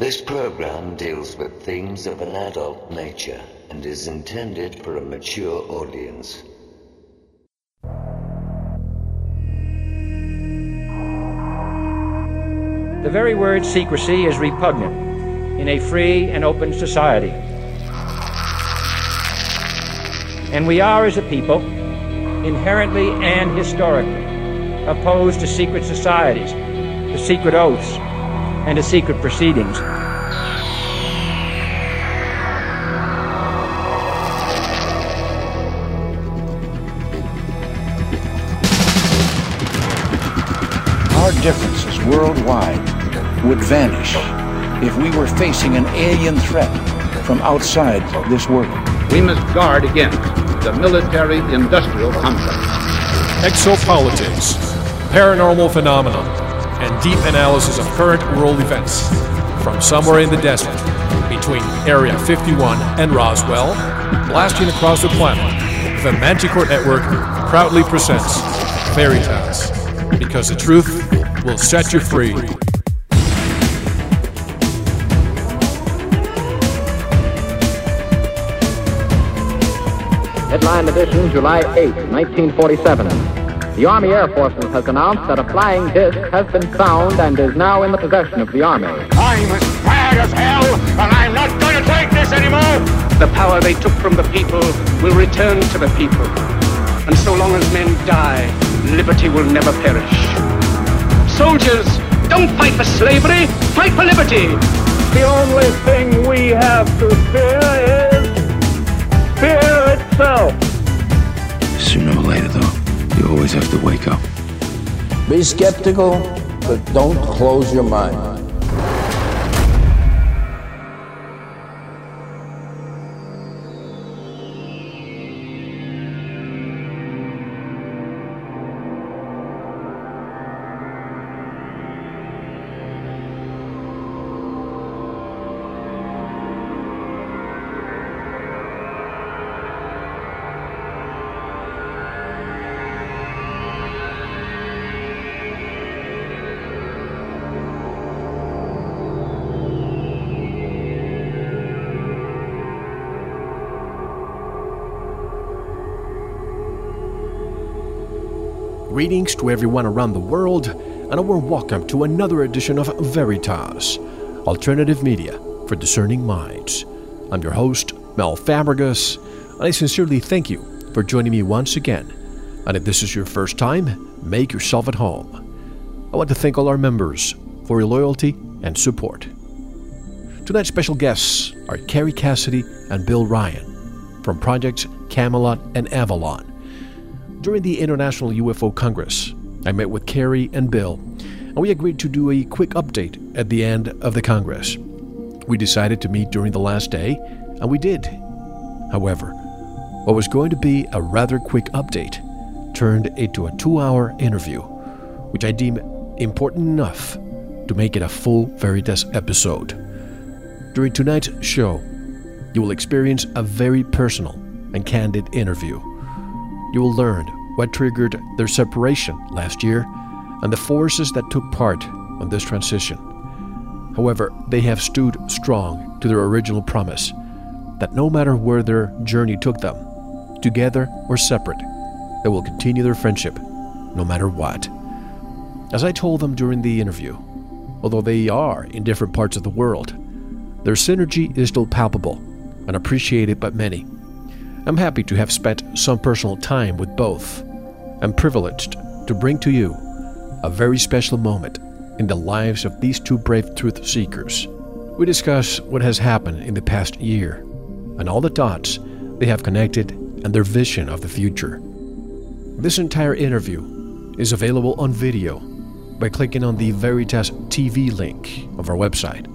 This program deals with themes of an adult nature and is intended for a mature audience. The very word secrecy is repugnant in a free and open society. And we are, as a people, inherently and historically opposed to secret societies, to secret oaths, and to secret proceedings. Our differences worldwide would vanish if we were facing an alien threat from outside this world. We must guard against the military-industrial complex. Exopolitics, paranormal phenomena, and deep analysis of current world events. From somewhere in the desert, between Area 51 and Roswell, blasting across the planet, the Manticore Network proudly presents Veritas, because the truth will set you free. Headline edition, July 8, 1947. The Army Air Forces has announced that a flying disc has been found and is now in the possession of the Army. I'm as mad as hell, and I'm not going to take this anymore! The power they took from the people will return to the people. And so long as men die, liberty will never perish. Soldiers, don't fight for slavery, fight for liberty! The only thing we have to fear is fear itself. Sooner or later, though, you always have to wake up. Be skeptical, but don't close your mind. Greetings to everyone around the world, and a warm welcome to another edition of Veritas, alternative media for discerning minds. I'm your host, Mel Fabregas, and I sincerely thank you for joining me once again. And if this is your first time, make yourself at home. I want to thank all our members for your loyalty and support. Tonight's special guests are Kerry Cassidy and Bill Ryan from projects Camelot and Avalon. During the International UFO Congress, I met with Kerry and Bill, and we agreed to do a quick update at the end of the Congress. We decided to meet during the last day, and we did. However, what was going to be a rather quick update turned into a 2-hour interview, which I deem important enough to make it a full Veritas episode. During tonight's show, you will experience a very personal and candid interview. You will learn what triggered their separation last year and the forces that took part on this transition. However, they have stood strong to their original promise that no matter where their journey took them, together or separate, they will continue their friendship no matter what. As I told them during the interview, although they are in different parts of the world, their synergy is still palpable and appreciated by many. I'm happy to have spent some personal time with both. I'm privileged to bring to you a very special moment in the lives of these two brave truth seekers. We discuss what has happened in the past year and all the dots they have connected and their vision of the future. This entire interview is available on video by clicking on the Veritas TV link of our website,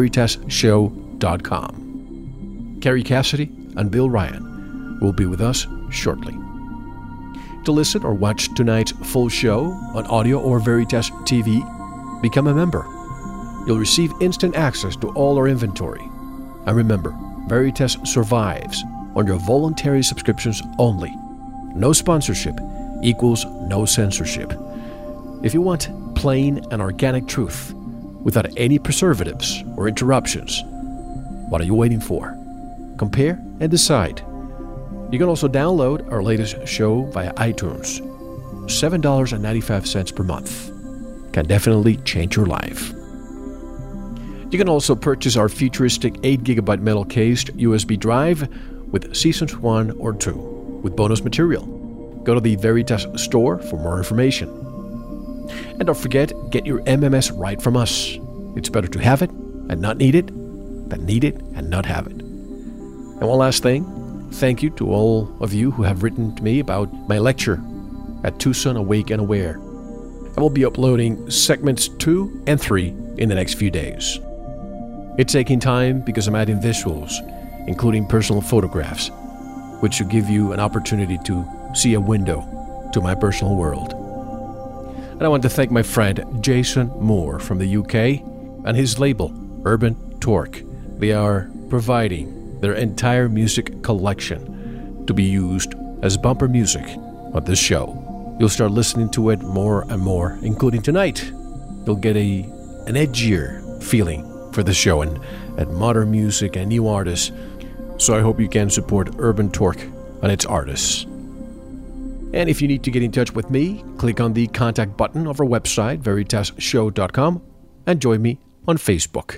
veritasshow.com. Kerry Cassidy and Bill Ryan will be with us shortly. To listen or watch tonight's full show on audio or Veritas TV, become a member. You'll receive instant access to all our inventory. And remember, Veritas survives on your voluntary subscriptions only. No sponsorship equals no censorship. If you want plain and organic truth, without any preservatives or interruptions. What are you waiting for? Compare and decide. You can also download our latest show via iTunes. $7.95 per month. Can definitely change your life. You can also purchase our futuristic 8GB metal-cased USB drive with Seasons 1 or 2 with bonus material. Go to the Veritas store for more information. And don't forget, get your MMS right from us. It's better to have it and not need it than need it and not have it. And one last thing, thank you to all of you who have written to me about my lecture at Tucson Awake and Aware. I will be uploading segments 2 and 3 in the next few days. It's taking time because I'm adding visuals, including personal photographs, which should give you an opportunity to see a window to my personal world. And I want to thank my friend Jason Moore from the UK and his label, Urban Torque. They are providing their entire music collection to be used as bumper music on this show. You'll start listening to it more and more, including tonight. You'll get an edgier feeling for the show and modern music and new artists. So I hope you can support Urban Torque and its artists. And if you need to get in touch with me, click on the contact button of our website, veritasshow.com, and join me on Facebook.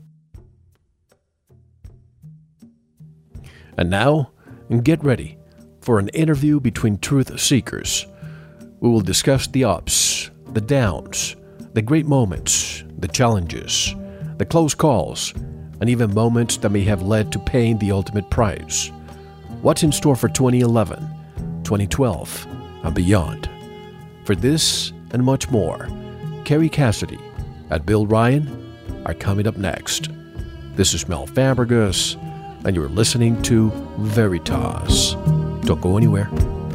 And now, get ready for an interview between truth seekers. We will discuss the ups, the downs, the great moments, the challenges, the close calls, and even moments that may have led to paying the ultimate price. What's in store for 2011, 2012, and beyond? For this and much more, Kerry Cassidy and Bill Ryan are coming up next. This is Mel Fabregas, and you're listening to Veritas. Don't go anywhere.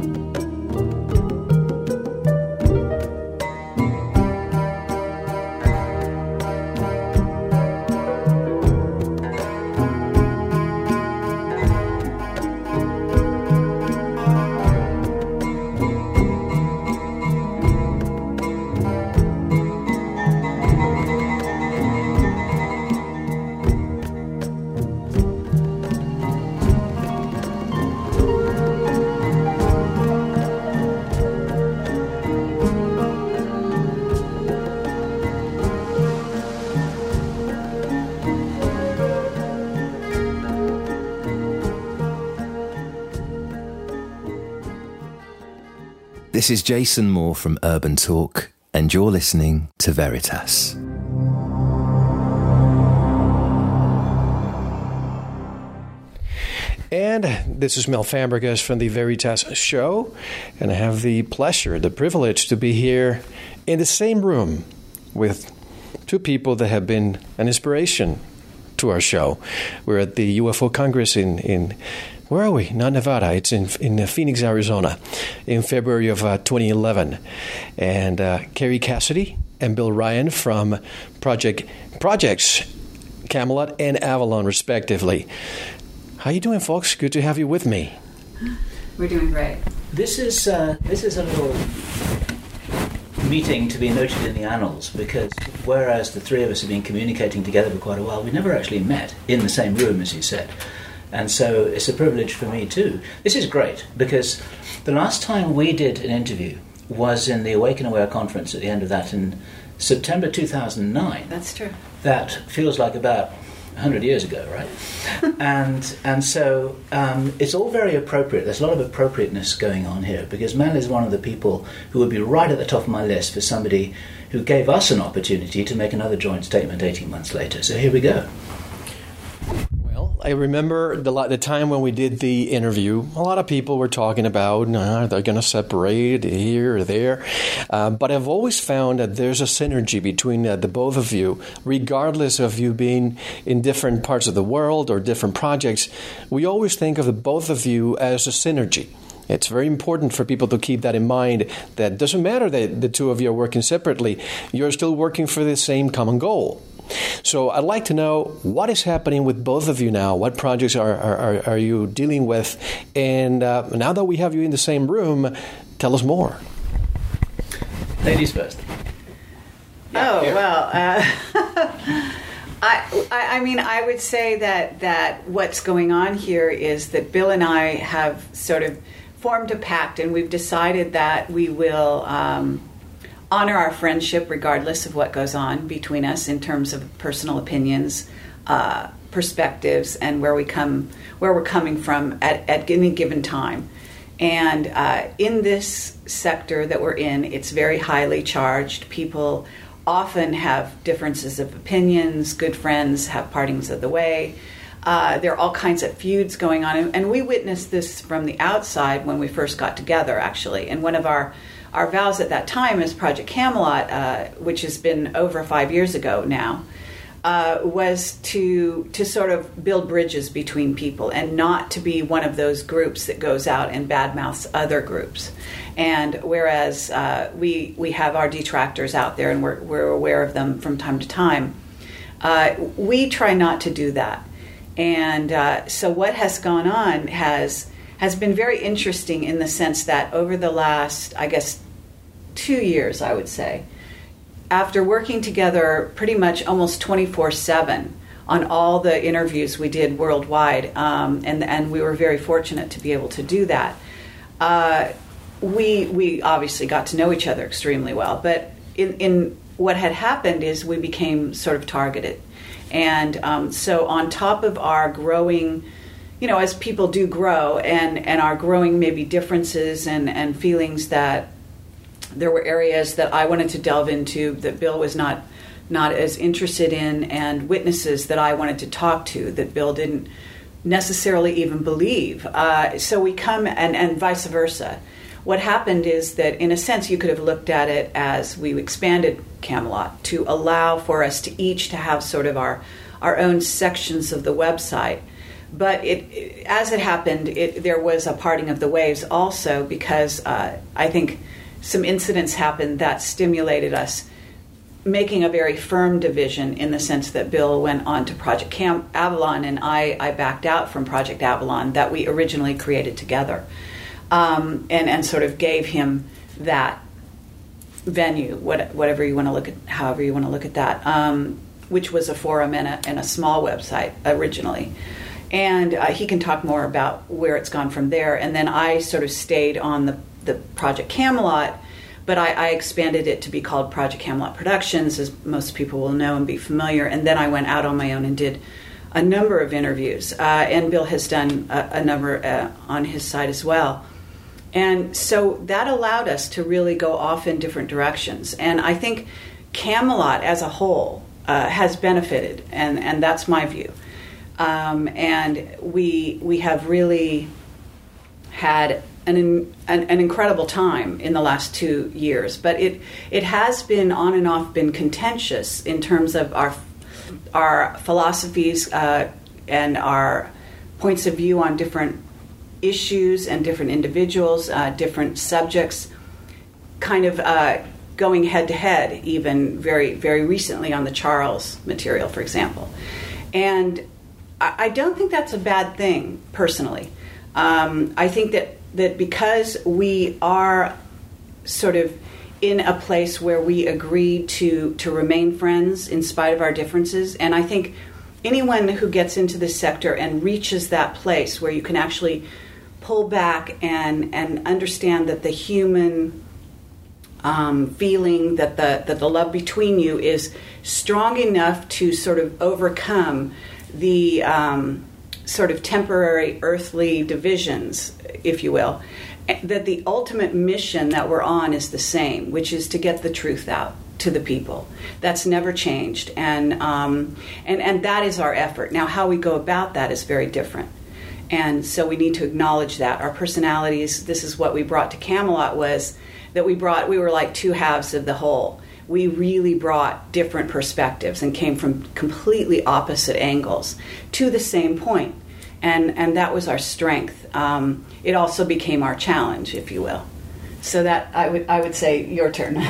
This is Jason Moore from Urban Talk, and you're listening to Veritas. And this is Mel Fabregas from the Veritas Show, and I have the pleasure, the privilege to be here in the same room with two people that have been an inspiration to our show. We're at the UFO Congress in where are we? Not Nevada. It's in Phoenix, Arizona, in February of 2011. And Kerry Cassidy and Bill Ryan from Projects Camelot and Avalon, respectively. How you doing, folks? Good to have you with me. We're doing great. This is a little meeting to be noted in the annals, because whereas the three of us have been communicating together for quite a while, we never actually met in the same room, as you said. And so it's a privilege for me too. This is great, because the last time we did an interview was in the Awake and Aware conference at the end of that in September 2009. That's true. That feels like about 100 years ago, right? and so it's all very appropriate. There's a lot of appropriateness going on here, because Mel is one of the people who would be right at the top of my list for somebody who gave us an opportunity to make another joint statement 18 months later. So here we go. I remember the time when we did the interview, a lot of people were talking about they're going to separate here or there. But I've always found that there's a synergy between the both of you, regardless of you being in different parts of the world or different projects. We always think of the both of you as a synergy. It's very important for people to keep that in mind, that it doesn't matter that the two of you are working separately. You're still working for the same common goal. So I'd like to know what is happening with both of you now. What projects are you dealing with? And now that we have you in the same room, tell us more. Ladies first. I mean, I would say that what's going on here is that Bill and I have sort of formed a pact, and we've decided that we will honor our friendship regardless of what goes on between us in terms of personal opinions, perspectives, and where we're coming from at any given time. And in this sector that we're in, it's very highly charged. People often have differences of opinions. Good friends have partings of the way. There are all kinds of feuds going on. And we witnessed this from the outside when we first got together, actually. And one of our vows at that time as Project Camelot, which has been over 5 years ago now, was to sort of build bridges between people and not to be one of those groups that goes out and badmouths other groups. And whereas we have our detractors out there and we're aware of them from time to time, we try not to do that. And so what has gone on has been very interesting in the sense that over the last, I guess, 2 years, I would say, after working together pretty much almost 24/7 on all the interviews we did worldwide, and we were very fortunate to be able to do that, we obviously got to know each other extremely well. But in what had happened is we became sort of targeted. And so on top of our growing, as people do grow, and our growing maybe differences and feelings that there were areas that I wanted to delve into that Bill was not as interested in, and witnesses that I wanted to talk to that Bill didn't necessarily even believe. So we come, and vice versa. What happened is that, in a sense, you could have looked at it as we expanded Camelot to allow for us to each to have sort of our own sections of the website. But as it happened, there was a parting of the waves also, because I think some incidents happened that stimulated us making a very firm division, in the sense that Bill went on to Project Avalon and I backed out from Project Avalon that we originally created together, and sort of gave him that venue, whatever you want to look at, however you want to look at that, which was a forum and a small website originally. And he can talk more about where it's gone from there. And then I sort of stayed on the Project Camelot, but I expanded it to be called Project Camelot Productions, as most people will know and be familiar. And then I went out on my own and did a number of interviews. And Bill has done a number on his side as well. And so that allowed us to really go off in different directions. And I think Camelot as a whole has benefited, and that's my view. And we have really had an incredible time in the last 2 years, but it has been on and off been contentious in terms of our philosophies and our points of view on different issues and different individuals, different subjects, kind of going head to head, even very, very recently on the Charles material, for example. And I don't think that's a bad thing, personally. I think that because we are sort of in a place where we agree to remain friends in spite of our differences, and I think anyone who gets into this sector and reaches that place where you can actually pull back and understand that the human feeling, that the love between you is strong enough to sort of overcome the sort of temporary earthly divisions, if you will, that the ultimate mission that we're on is the same, which is to get the truth out to the people. That's never changed, and that is our effort. Now, how we go about that is very different, and so we need to acknowledge that. Our personalities, this is what we brought to Camelot, was that we were like two halves of the whole. We really brought different perspectives and came from completely opposite angles to the same point. And that was our strength. It also became our challenge, if you will. So that I would say your turn.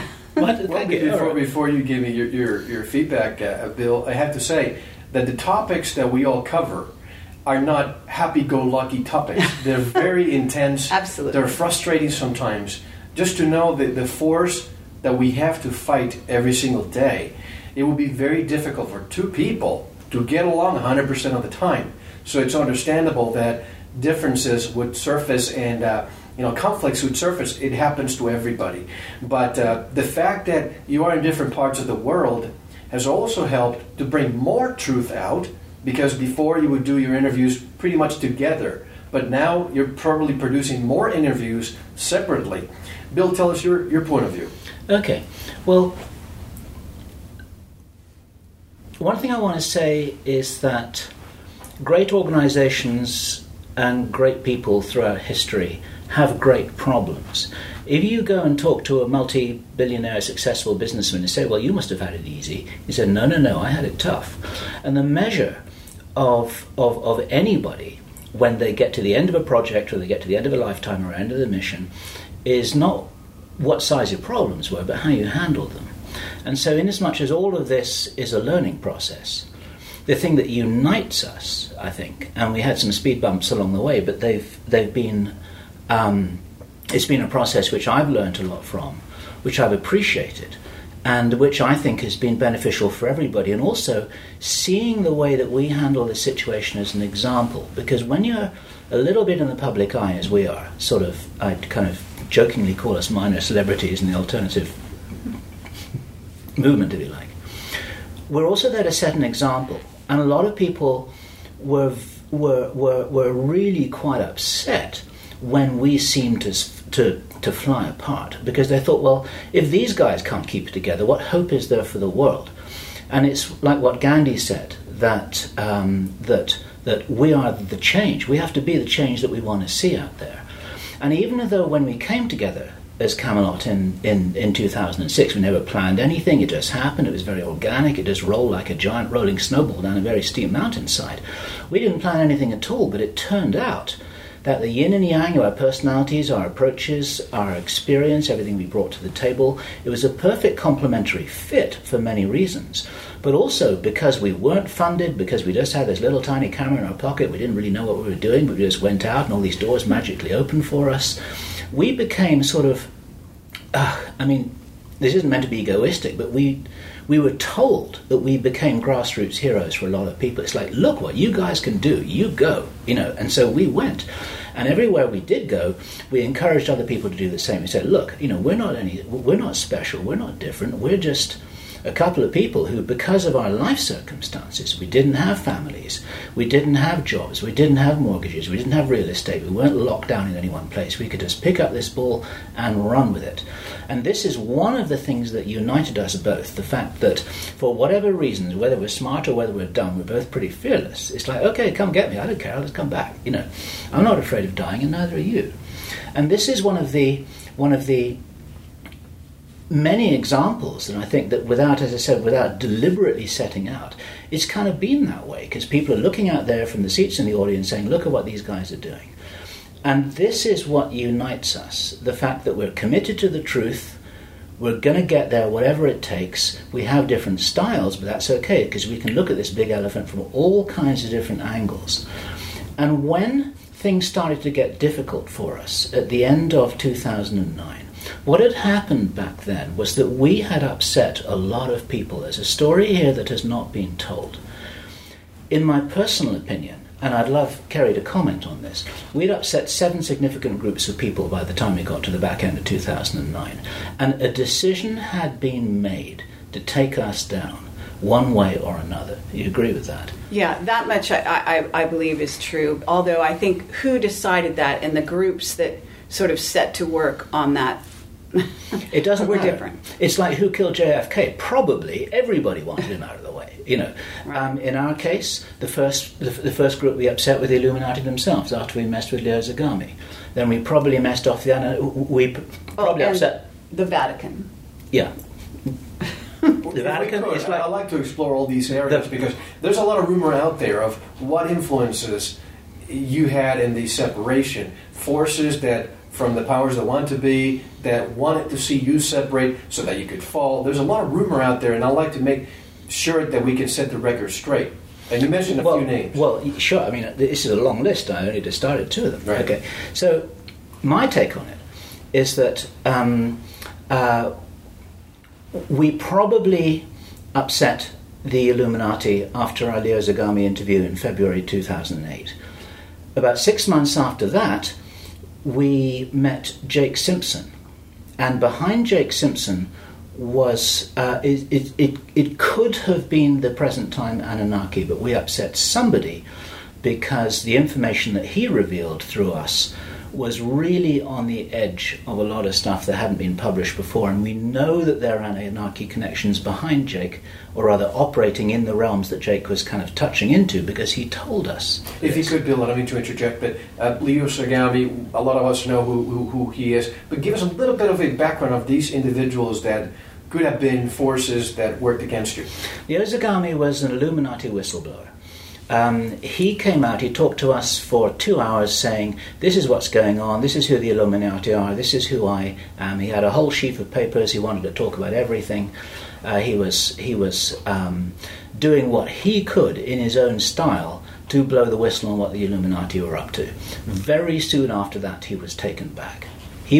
Before you give me your feedback, Bill, I have to say that the topics that we all cover are not happy-go-lucky topics. They're very intense. Absolutely. They're frustrating sometimes. Just to know the force that we have to fight every single day, it will be very difficult for two people to get along 100% of the time. So it's understandable that differences would surface and conflicts would surface. It happens to everybody. But the fact that you are in different parts of the world has also helped to bring more truth out, because before you would do your interviews pretty much together. But now you're probably producing more interviews separately. Bill, tell us your point of view. Okay. Well, one thing I want to say is that great organizations and great people throughout history have great problems. If you go and talk to a multi-billionaire successful businessman and say, well, you must have had it easy, he said, no, I had it tough. And the measure of anybody when they get to the end of a project or they get to the end of a lifetime or end of the mission is not what size your problems were, but how you handled them. And so inasmuch as all of this is a learning process, the thing that unites us, I think, and we had some speed bumps along the way, but they've been it's been a process which I've learned a lot from, which I've appreciated, and which I think has been beneficial for everybody. And also seeing the way that we handle this situation as an example, because when you're a little bit in the public eye, as we are, sort of, I'd kind of jokingly call us minor celebrities in the alternative movement, if you like, we're also there to set an example. And a lot of people were really quite upset when we seemed to fly apart, because they thought, well, if these guys can't keep it together, what hope is there for the world? And it's like what Gandhi said, that we are the change. We have to be the change that we want to see out there. And even though when we came together as Camelot in 2006, we never planned anything, it just happened, it was very organic, it just rolled like a giant rolling snowball down a very steep mountainside. We didn't plan anything at all, but it turned out that the yin and yang of our personalities, our approaches, our experience, everything we brought to the table, it was a perfect complementary fit for many reasons. But also because we weren't funded, because we just had this little tiny camera in our pocket, we didn't really know what we were doing, we just went out and all these doors magically opened for us. We became sort of, this isn't meant to be egoistic, but we were told that we became grassroots heroes for a lot of people. It's like, look what you guys can do, you go, and so we went. And everywhere we did go, we encouraged other people to do the same. We said, look, we're not special, we're not different, we're just a couple of people who, because of our life circumstances, we didn't have families, we didn't have jobs, we didn't have mortgages, we didn't have real estate, we weren't locked down in any one place. We could just pick up this ball and run with it. And this is one of the things that united us both, the fact that for whatever reasons, whether we're smart or whether we're dumb, we're both pretty fearless. It's like, okay, come get me, I don't care, I'll just come back. I'm not afraid of dying, and neither are you. And this is one of the many examples, and I think that without deliberately setting out, it's kind of been that way, because people are looking out there from the seats in the audience saying, look at what these guys are doing. And this is what unites us, the fact that we're committed to the truth, we're going to get there whatever it takes. We have different styles, but that's okay, because we can look at this big elephant from all kinds of different angles. And when things started to get difficult for us at the end of 2009, what had happened back then was that we had upset a lot of people. There's a story here that has not been told. In my personal opinion, and I'd love Kerry to comment on this, we'd upset 7 significant groups of people by the time we got to the back end of 2009. And a decision had been made to take us down one way or another. You agree with that? Yeah, that much I believe is true. Although I think who decided that and the groups that sort of set to work on that, it doesn't we're matter. Different. It's like who killed JFK? Probably everybody wanted him out of the way. Right. In our case, the first group we upset were the Illuminati themselves after we messed with Leo Zagami. Then we probably messed off upset the Vatican. Yeah. The Vatican is like, I'd like to explore all these areas because there's a lot of rumor out there of what influences you had in the separation. Forces that from the powers that want to be, that wanted to see you separate so that you could fall. There's a lot of rumor out there, and I'd like to make sure that we can set the record straight. And you mentioned a few names. Well, sure. I mean, this is a long list. I only just started 2 of them. Right. Okay. So my take on it is that we probably upset the Illuminati after our Leo Zagami interview in February 2008. About 6 months after that, we met Jake Simpson. And behind Jake Simpson was, it could have been the present time Anunnaki, but we upset somebody because the information that he revealed through us was really on the edge of a lot of stuff that hadn't been published before, and we know that there are Anunnaki connections behind Jake, or rather operating in the realms that Jake was kind of touching into, because he told us. If you could, Bill, I don't mean to interject, but Leo Zagami, a lot of us know who he is, but give us a little bit of a background of these individuals that could have been forces that worked against you. Leo Zagami was an Illuminati whistleblower. He came out, he talked to us for 2 hours saying, this is what's going on, this is who the Illuminati are, this is who I am. He had a whole sheaf of papers, he wanted to talk about everything. He was doing what he could in his own style to blow the whistle on what the Illuminati were up to. Very soon after that, he was taken back.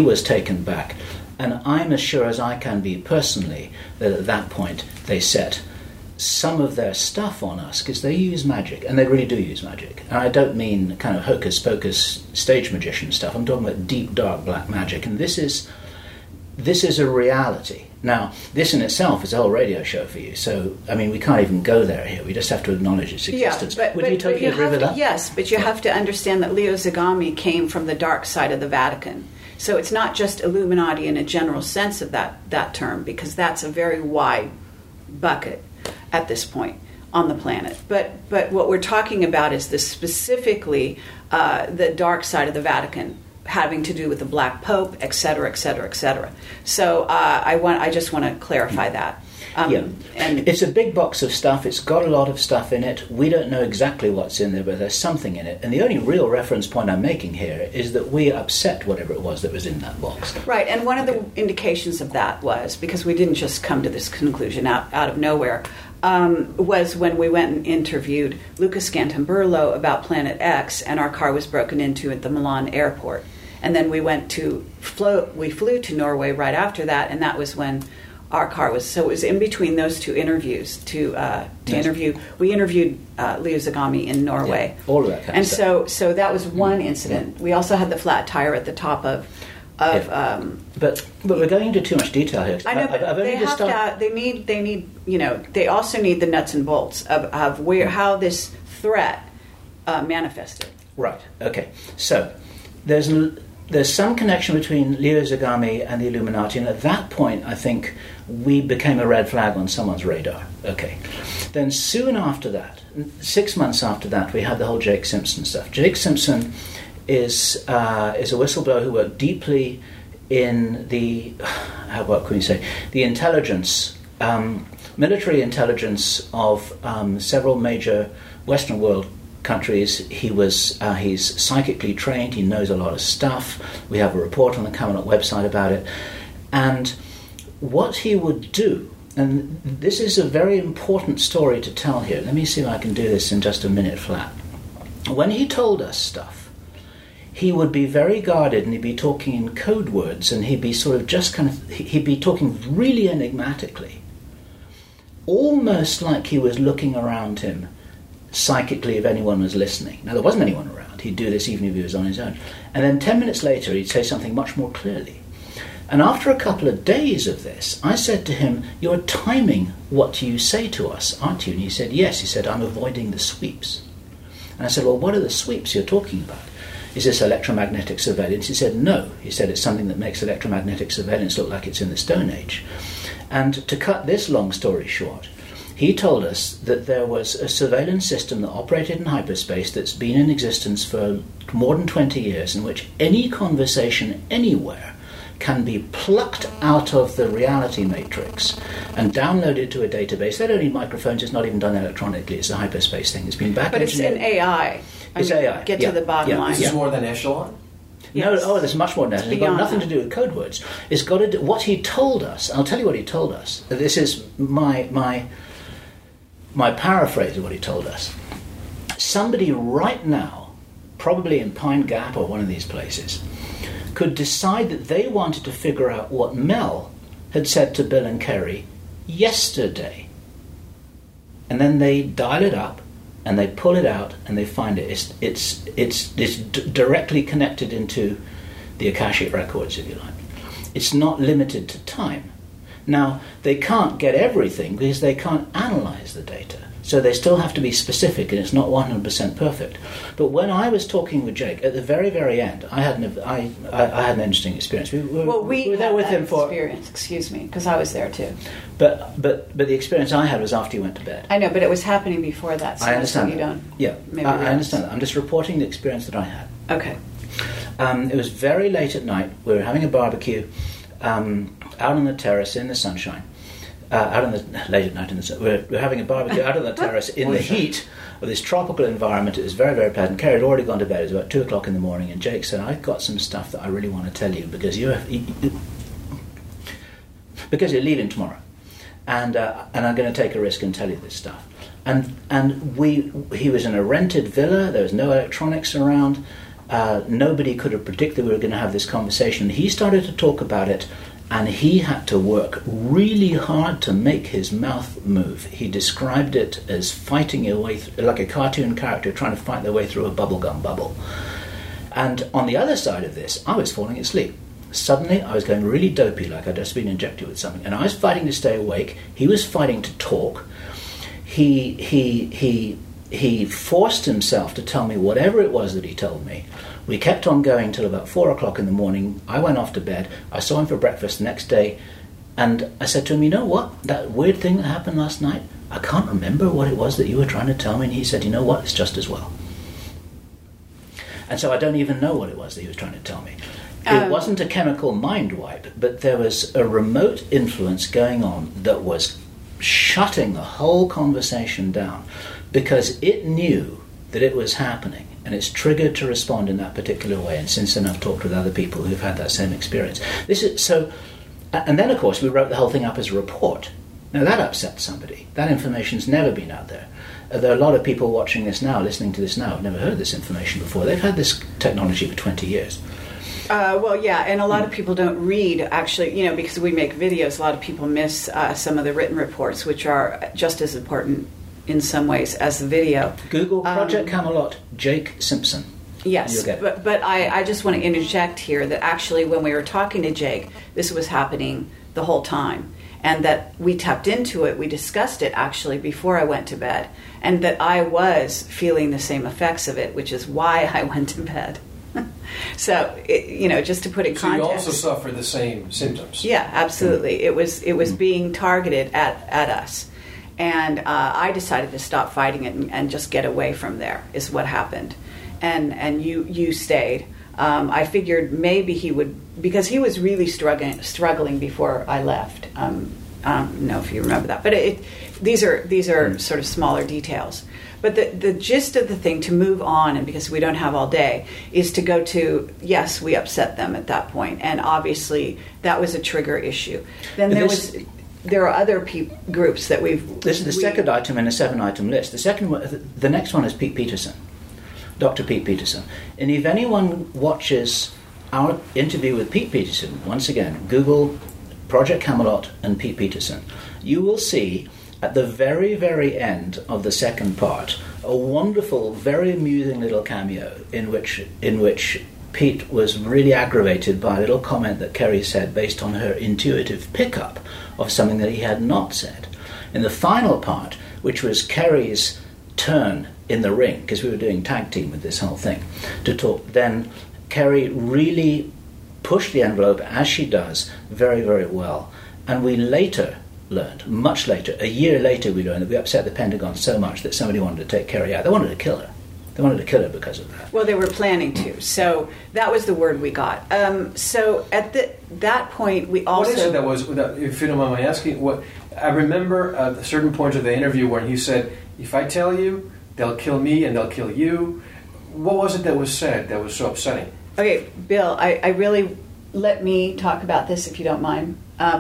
And I'm as sure as I can be personally that at that point they set some of their stuff on us, because they use magic, and they really do use magic. And I don't mean kind of hocus-pocus stage magician stuff. I'm talking about deep, dark, black magic. And this is a reality. Now, this in itself is a whole radio show for you. So, I mean, we can't even go there here. We just have to acknowledge its existence. Yeah, Would you totally agree with that? Yes, but you have to understand that Leo Zagami came from the dark side of the Vatican. So it's not just Illuminati in a general sense of that term, because that's a very wide bucket at this point on the planet. But what we're talking about is this specifically the dark side of the Vatican, having to do with the Black Pope, et cetera, et cetera, et cetera. So I just want to clarify that. And it's a big box of stuff. It's got a lot of stuff in it. We don't know exactly what's in there, but there's something in it. And the only real reference point I'm making here is that we upset whatever it was that was in that box. Right, and one of the indications of that was, because we didn't just come to this conclusion out of nowhere, was when we went and interviewed Lucas Gantamburlo about Planet X, and our car was broken into at the Milan airport. And then we flew to Norway right after that, and that was when our car was. So it was in between those two interviews to interview. We interviewed Leo Zagami in Norway. Yeah, all of that kind of stuff. So that was one incident. We also had the flat tire at the top of. But we're going into too much detail here. I know, but they need. They also need the nuts and bolts of how this threat manifested. Right. Okay. So there's some connection between Leo Zagami and the Illuminati, and at that point, I think we became a red flag on someone's radar. Okay. Then soon after that, 6 months after that, we had the whole Jake Simpson stuff. Jake Simpson is a whistleblower who worked deeply in the intelligence, military intelligence of several major Western world countries. He's psychically trained. He knows a lot of stuff. We have a report on the Camelot website about it. And what he would do, and this is a very important story to tell here. Let me see if I can do this in just a minute flat. When he told us stuff, he would be very guarded, and he'd be talking in code words, and he'd be he'd be talking really enigmatically, almost like he was looking around him psychically if anyone was listening. Now, there wasn't anyone around. He'd do this even if he was on his own. And then 10 minutes later, he'd say something much more clearly. And after a couple of days of this, I said to him, "You're timing what you say to us, aren't you?" And he said, "Yes." He said, "I'm avoiding the sweeps." And I said, "Well, what are the sweeps you're talking about? Is this electromagnetic surveillance?" He said, "No." He said, "It's something that makes electromagnetic surveillance look like it's in the Stone Age." And to cut this long story short, he told us that there was a surveillance system that operated in hyperspace that's been in existence for more than 20 years, in which any conversation anywhere can be plucked out of the reality matrix and downloaded to a database. They don't need microphones. It's not even done electronically. It's a hyperspace thing. It's been back But it's in AI. It's AI. Get to the bottom line. Is this more than Echelon? Yes. No, there's much more than that. It's got nothing to do with code words. It's got to do what he told us. I'll tell you what he told us. This is my paraphrase of what he told us. Somebody right now, probably in Pine Gap or one of these places, could decide that they wanted to figure out what Mel had said to Bill and Kerry yesterday. And then they dial it up, and they pull it out, and they find it. It's directly connected into the Akashic records, if you like. It's not limited to time. Now, they can't get everything because they can't analyze the data. So they still have to be specific, and it's not 100% perfect. But when I was talking with Jake at the very, very end, I had an interesting experience. We were there with him for experience. Excuse me, because I was there too. But the experience I had was after you went to bed. I know, but it was happening before that. So I understand. You don't. Yeah, I understand that. I'm just reporting the experience that I had. Okay. It was very late at night. We were having a barbecue out on the terrace in the sunshine. Late at night in the sun. We're having a barbecue out on the terrace in the heat of this tropical environment. It was very, very pleasant. Kerry had already gone to bed. It was about 2 o'clock in the morning, and Jake said, "I've got some stuff that I really want to tell you because you're leaving tomorrow, and I'm going to take a risk and tell you this stuff." And he was in a rented villa. There was no electronics around. Nobody could have predicted we were going to have this conversation. He started to talk about it. And he had to work really hard to make his mouth move. He described it as fighting your way through, like a cartoon character trying to fight their way through a bubblegum bubble. And on the other side of this, I was falling asleep. Suddenly, I was going really dopey, like I'd just been injected with something. And I was fighting to stay awake. He was fighting to talk. He forced himself to tell me whatever it was that he told me. We kept on going till about 4 o'clock in the morning. I went off to bed. I saw him for breakfast the next day. And I said to him, "You know what? That weird thing that happened last night, I can't remember what it was that you were trying to tell me." And he said, "You know what? It's just as well." And so I don't even know what it was that he was trying to tell me. It wasn't a chemical mind wipe, but there was a remote influence going on that was shutting the whole conversation down because it knew that it was happening. And it's triggered to respond in that particular way. And since then, I've talked with other people who've had that same experience. And then, of course, we wrote the whole thing up as a report. Now, that upset somebody. That information's never been out there. There are a lot of people watching this now, listening to this now, who've never heard this information before. They've had this technology for 20 years. Well, yeah, and a lot of people don't read, actually, because we make videos, a lot of people miss some of the written reports, which are just as important in some ways as the video. Google Project Camelot, Jake Simpson. Yes, but I just want to interject here that actually when we were talking to Jake, this was happening the whole time. And that we tapped into it, we discussed it actually before I went to bed. And that I was feeling the same effects of it, which is why I went to bed. So, just to put it in context. So you also suffer the same symptoms. Yeah, absolutely. It was being targeted at us. And I decided to stop fighting it and just get away from there, is what happened. And you stayed. I figured maybe he would, because he was really struggling before I left. I don't know if you remember that. But these are sort of smaller details. But the gist of the thing, to move on, and because we don't have all day, is to go to, yes, we upset them at that point. And obviously, that was a trigger issue. Then there are other groups that we've... This is the second item in a 7-item list. The next one is Pete Peterson, Dr. Pete Peterson. And if anyone watches our interview with Pete Peterson, once again, Google Project Camelot and Pete Peterson, you will see at the very, very end of the second part a wonderful, very amusing little cameo in which Pete was really aggravated by a little comment that Kerry said based on her intuitive pickup of something that he had not said. In the final part, which was Kerry's turn in the ring, because we were doing tag team with this whole thing, to talk, then Kerry really pushed the envelope, as she does, very, very well. And we later learned, much later, a year later, we learned that we upset the Pentagon so much that somebody wanted to take Kerry out. They wanted to kill her. They wanted to kill her because of that. Well, they were planning to. So that was the word we got. So at that point, we also... What is it that was, if you don't mind my asking, I remember a certain point of the interview where he said, if I tell you, they'll kill me and they'll kill you. What was it that was said that was so upsetting? Okay, Bill, I really... Let me talk about this, if you don't mind.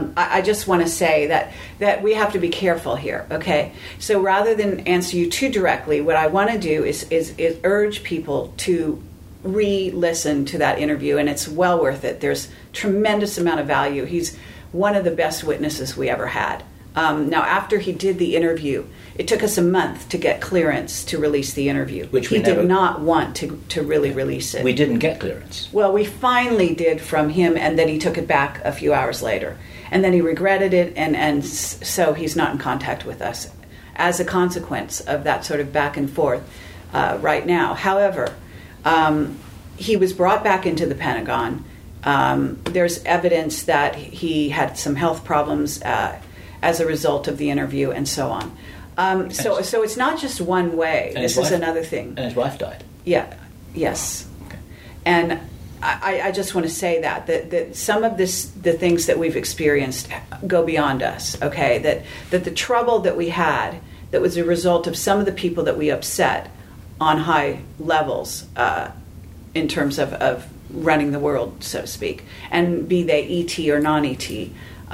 I just want to say that we have to be careful here, okay? So rather than answer you too directly, what I want to do is urge people to re-listen to that interview, and it's well worth it. There's tremendous amount of value. He's one of the best witnesses we ever had. Now, after he did the interview, it took us a month to get clearance to release the interview. Which he did not want to really release it. We didn't get clearance. Well, we finally did from him, and then he took it back a few hours later. And then he regretted it, and so he's not in contact with us as a consequence of that sort of back and forth right now. However, he was brought back into the Pentagon. There's evidence that he had some health problems as a result of the interview, and so on. So it's not just one way. This is another thing. And his wife died. Yeah. Yes. Okay. And I just want to say that some of the things that we've experienced go beyond us. Okay. That the trouble that we had that was a result of some of the people that we upset on high levels in terms of running the world, so to speak, and be they ET or non-ET.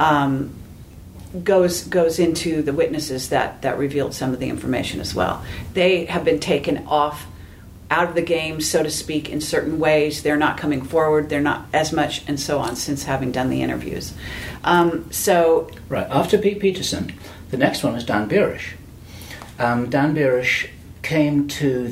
Goes into the witnesses that revealed some of the information as well. They have been taken out of the game, so to speak, in certain ways. They're not coming forward. They're not as much, and so on, since having done the interviews. Right. After Pete Peterson, the next one was Dan Burish. Dan Burish came to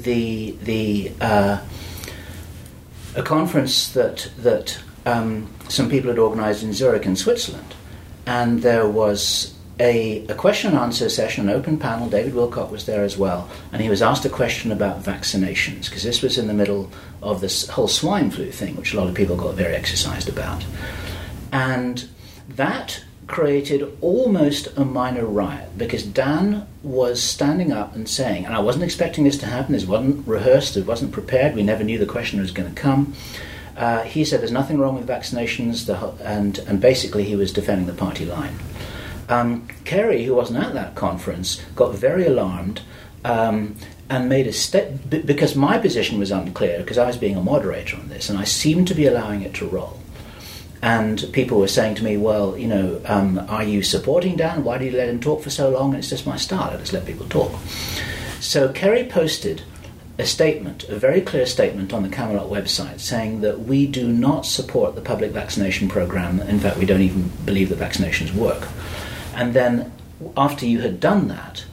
a conference that some people had organised in Zurich in Switzerland. And there was a question and answer session, an open panel. David Wilcock was there as well. And he was asked a question about vaccinations, because this was in the middle of this whole swine flu thing, which a lot of people got very exercised about. And that created almost a minor riot, because Dan was standing up and saying, and I wasn't expecting this to happen, this wasn't rehearsed, it wasn't prepared, we never knew the question was going to come. He said there's nothing wrong with vaccinations, and basically he was defending the party line. Kerry, who wasn't at that conference, got very alarmed and made a step, because my position was unclear, because I was being a moderator on this, and I seemed to be allowing it to roll. And people were saying to me, well, are you supporting Dan? Why do you let him talk for so long? And it's just my style, I just let people talk. So Kerry posted a statement, a very clear statement on the Camelot website saying that we do not support the public vaccination program. In fact, we don't even believe that vaccinations work. And then after you had done that,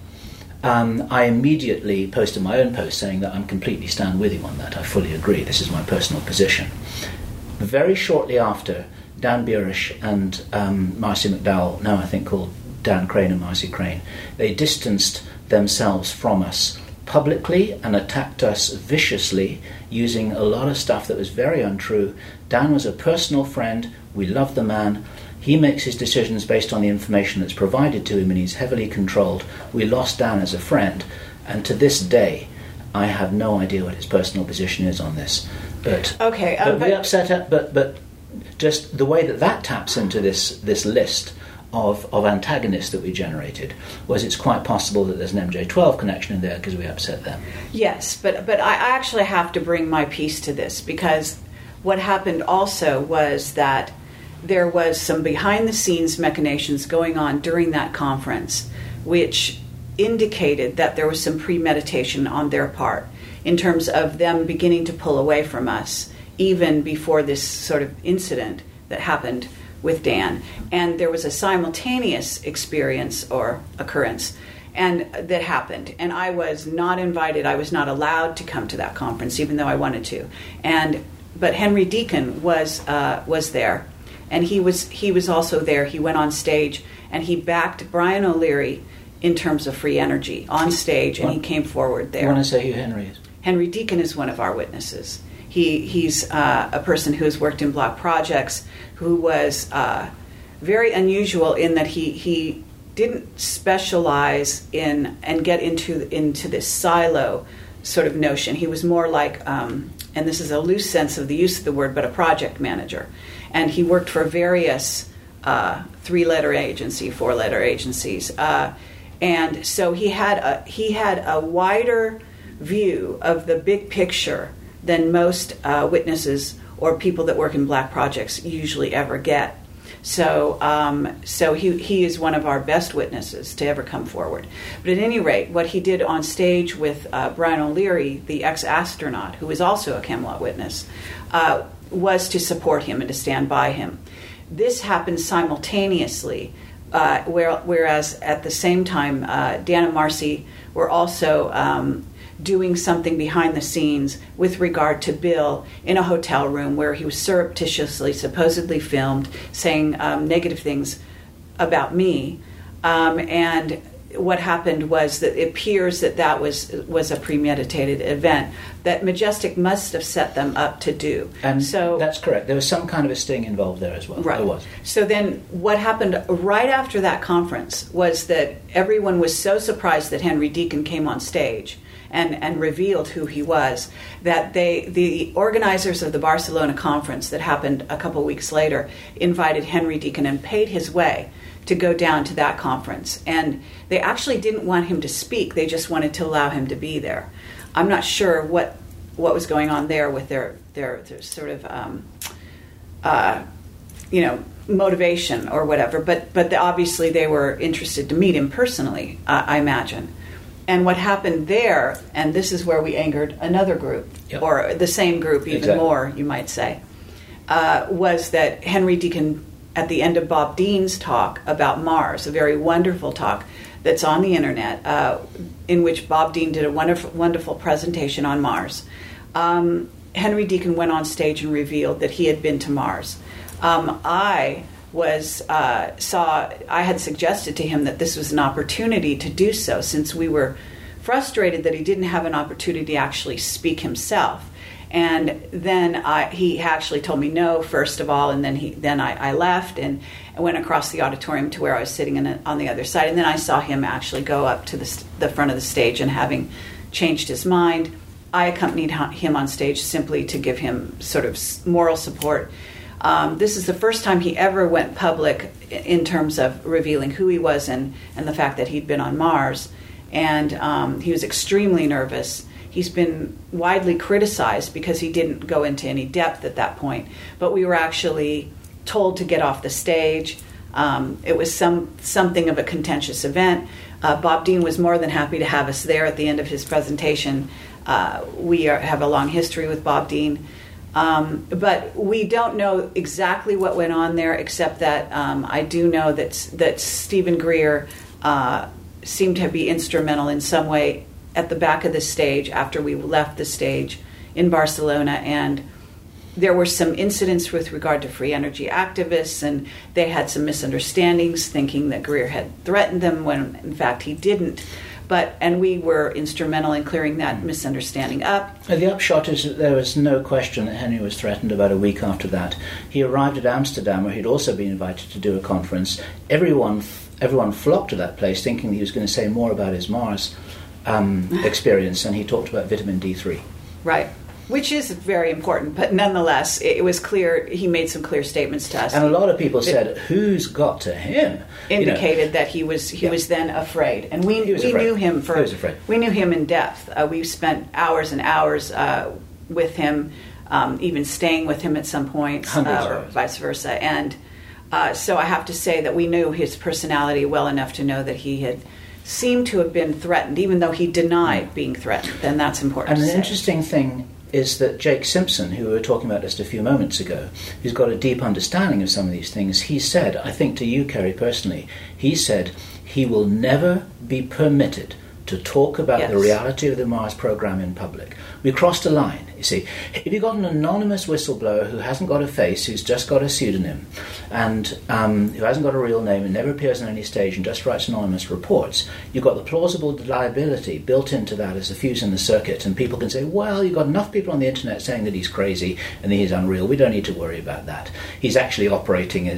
I immediately posted my own post saying that I'm completely stand with you on that. I fully agree. This is my personal position. Very shortly after, Dan Burish and Marcy McDowell, now I think called Dan Crane and Marcy Crane, they distanced themselves from us publicly and attacked us viciously, using a lot of stuff that was very untrue. Dan was a personal friend. We love the man. He makes his decisions based on the information that's provided to him, and he's heavily controlled. We lost Dan as a friend, and to this day, I have no idea what his personal position is on this. But we upset it. But just the way that taps into this list of antagonists that we generated was, it's quite possible that there's an MJ12 connection in there because we upset them. Yes, but I actually have to bring my piece to this, because what happened also was that there was some behind-the-scenes machinations going on during that conference, which indicated that there was some premeditation on their part in terms of them beginning to pull away from us, even before this sort of incident that happened with Dan. And there was a simultaneous experience or occurrence and that happened. And I was not invited. I was not allowed to come to that conference, even though I wanted to. But Henry Deacon was there, and he was also there. He went on stage and he backed Brian O'Leary in terms of free energy on stage, and he came forward there. You want to say who Henry is? Henry Deacon is one of our witnesses. He's a person who has worked in block projects, who was very unusual in that he didn't specialize in and get into this silo sort of notion. He was more like, and this is a loose sense of the use of the word, but a project manager. And he worked for various 3-letter agency, 4-letter agencies. And so he had a wider view of the big picture than most witnesses or people that work in black projects usually ever get. So he is one of our best witnesses to ever come forward. But at any rate, what he did on stage with Brian O'Leary, the ex-astronaut, who is also a Camelot witness, was to support him and to stand by him. this happened simultaneously, whereas at the same time, Dan and Marcy were also doing something behind the scenes with regard to Bill in a hotel room where he was surreptitiously, supposedly filmed, saying negative things about me. And what happened was that it appears that was a premeditated event that Majestic must have set them up to do. And so that's correct. There was some kind of a sting involved there as well. Right. There was. So then what happened right after that conference was that everyone was so surprised that Henry Deacon came on stage and revealed who he was, that the organizers of the Barcelona conference that happened a couple weeks later invited Henry Deacon and paid his way to go down to that conference. And they actually didn't want him to speak. They just wanted to allow him to be there. I'm not sure what was going on there with their sort of motivation or whatever. But obviously they were interested to meet him personally, I imagine. And what happened there, and this is where we angered another group, yep. or the same group even exactly. more, you might say, was that Henry Deacon, at the end of Bob Dean's talk about Mars, a very wonderful talk that's on the internet, in which Bob Dean did a wonderful presentation on Mars, Henry Deacon went on stage and revealed that he had been to Mars. I had suggested to him that this was an opportunity to do so, since we were frustrated that he didn't have an opportunity to actually speak himself. And then he actually told me no, first of all, and then I left and went across the auditorium to where I was sitting on the other side. And then I saw him actually go up to the front of the stage, and having changed his mind, I accompanied him on stage simply to give him sort of moral support. This is the first time he ever went public in terms of revealing who he was and the fact that he'd been on Mars. And he was extremely nervous. He's been widely criticized because he didn't go into any depth at that point. But we were actually told to get off the stage. It was something of a contentious event. Bob Dean was more than happy to have us there at the end of his presentation. We have a long history with Bob Dean. But we don't know exactly what went on there, except that I do know that Stephen Greer seemed to be instrumental in some way at the back of the stage after we left the stage in Barcelona, and there were some incidents with regard to free energy activists, and they had some misunderstandings, thinking that Greer had threatened them when in fact he didn't. And we were instrumental in clearing that misunderstanding up. The upshot is that there was no question that Henry was threatened about a week after that. He arrived at Amsterdam, where he'd also been invited to do a conference. Everyone flocked to that place thinking he was going to say more about his Mars experience, and he talked about vitamin D3. Right. Which is very important, but nonetheless, it was clear, he made some clear statements to us. And a lot of people said, who's got to him? Indicated that he was then afraid. And we knew him we knew him in depth. We spent hours and hours with him, even staying with him at some point, or vice versa. And so I have to say that we knew his personality well enough to know that he had seemed to have been threatened, even though he denied being threatened. And that's important to say. And an interesting thing is that Jake Simpson, who we were talking about just a few moments ago, who's got a deep understanding of some of these things, he said, I think to you, Kerry, personally, he said he will never be permitted to talk about the reality of the Mars program in public. We crossed a line, you see. If you've got an anonymous whistleblower who hasn't got a face, who's just got a pseudonym, and who hasn't got a real name and never appears on any stage and just writes anonymous reports, you've got the plausible liability built into that as a fuse in the circuit, and people can say, well, you've got enough people on the internet saying that he's crazy and that he's unreal. We don't need to worry about that. He's actually operating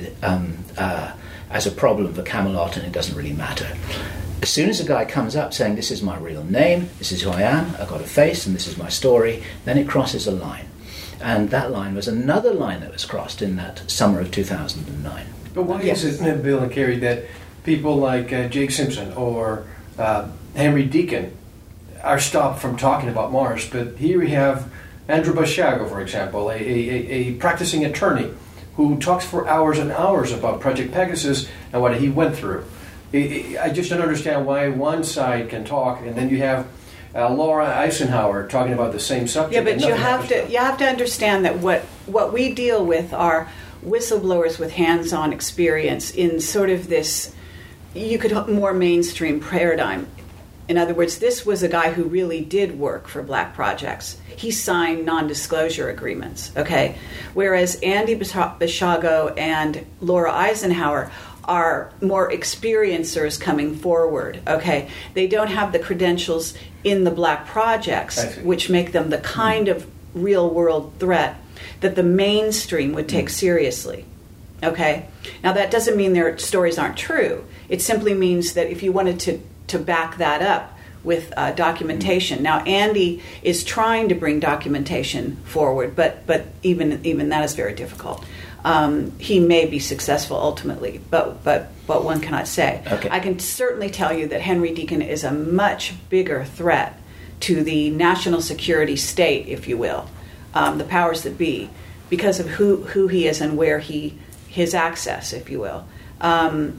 as a problem for Camelot, and it doesn't really matter. As soon as a guy comes up saying, this is my real name, this is who I am, I've got a face, and this is my story, then it crosses a line. And that line was another line that was crossed in that summer of 2009. But why is it, Bill and Kerry, that people like Jake Simpson or Henry Deacon are stopped from talking about Mars, but here we have Andrew Basiago, for example, a practicing attorney who talks for hours and hours about Project Pegasus and what he went through. I just don't understand why one side can talk, and then you have Laura Eisenhower talking about the same subject. Yeah, but you have to understand that what we deal with are whistleblowers with hands-on experience in sort of this, you could more mainstream paradigm. In other words, this was a guy who really did work for black projects. He signed non-disclosure agreements, okay? Whereas Andy Basiago and Laura Eisenhower are more experiencers coming forward, okay? They don't have the credentials in the black projects, which make them the kind of real-world threat that the mainstream would take seriously, okay? Now, that doesn't mean their stories aren't true. It simply means that if you wanted to back that up with documentation. Now, Andy is trying to bring documentation forward, but even that is very difficult. He may be successful ultimately, but one cannot say. Okay. I can certainly tell you that Henry Deacon is a much bigger threat to the national security state, if you will, the powers that be, because of who he is and where his access, if you will. And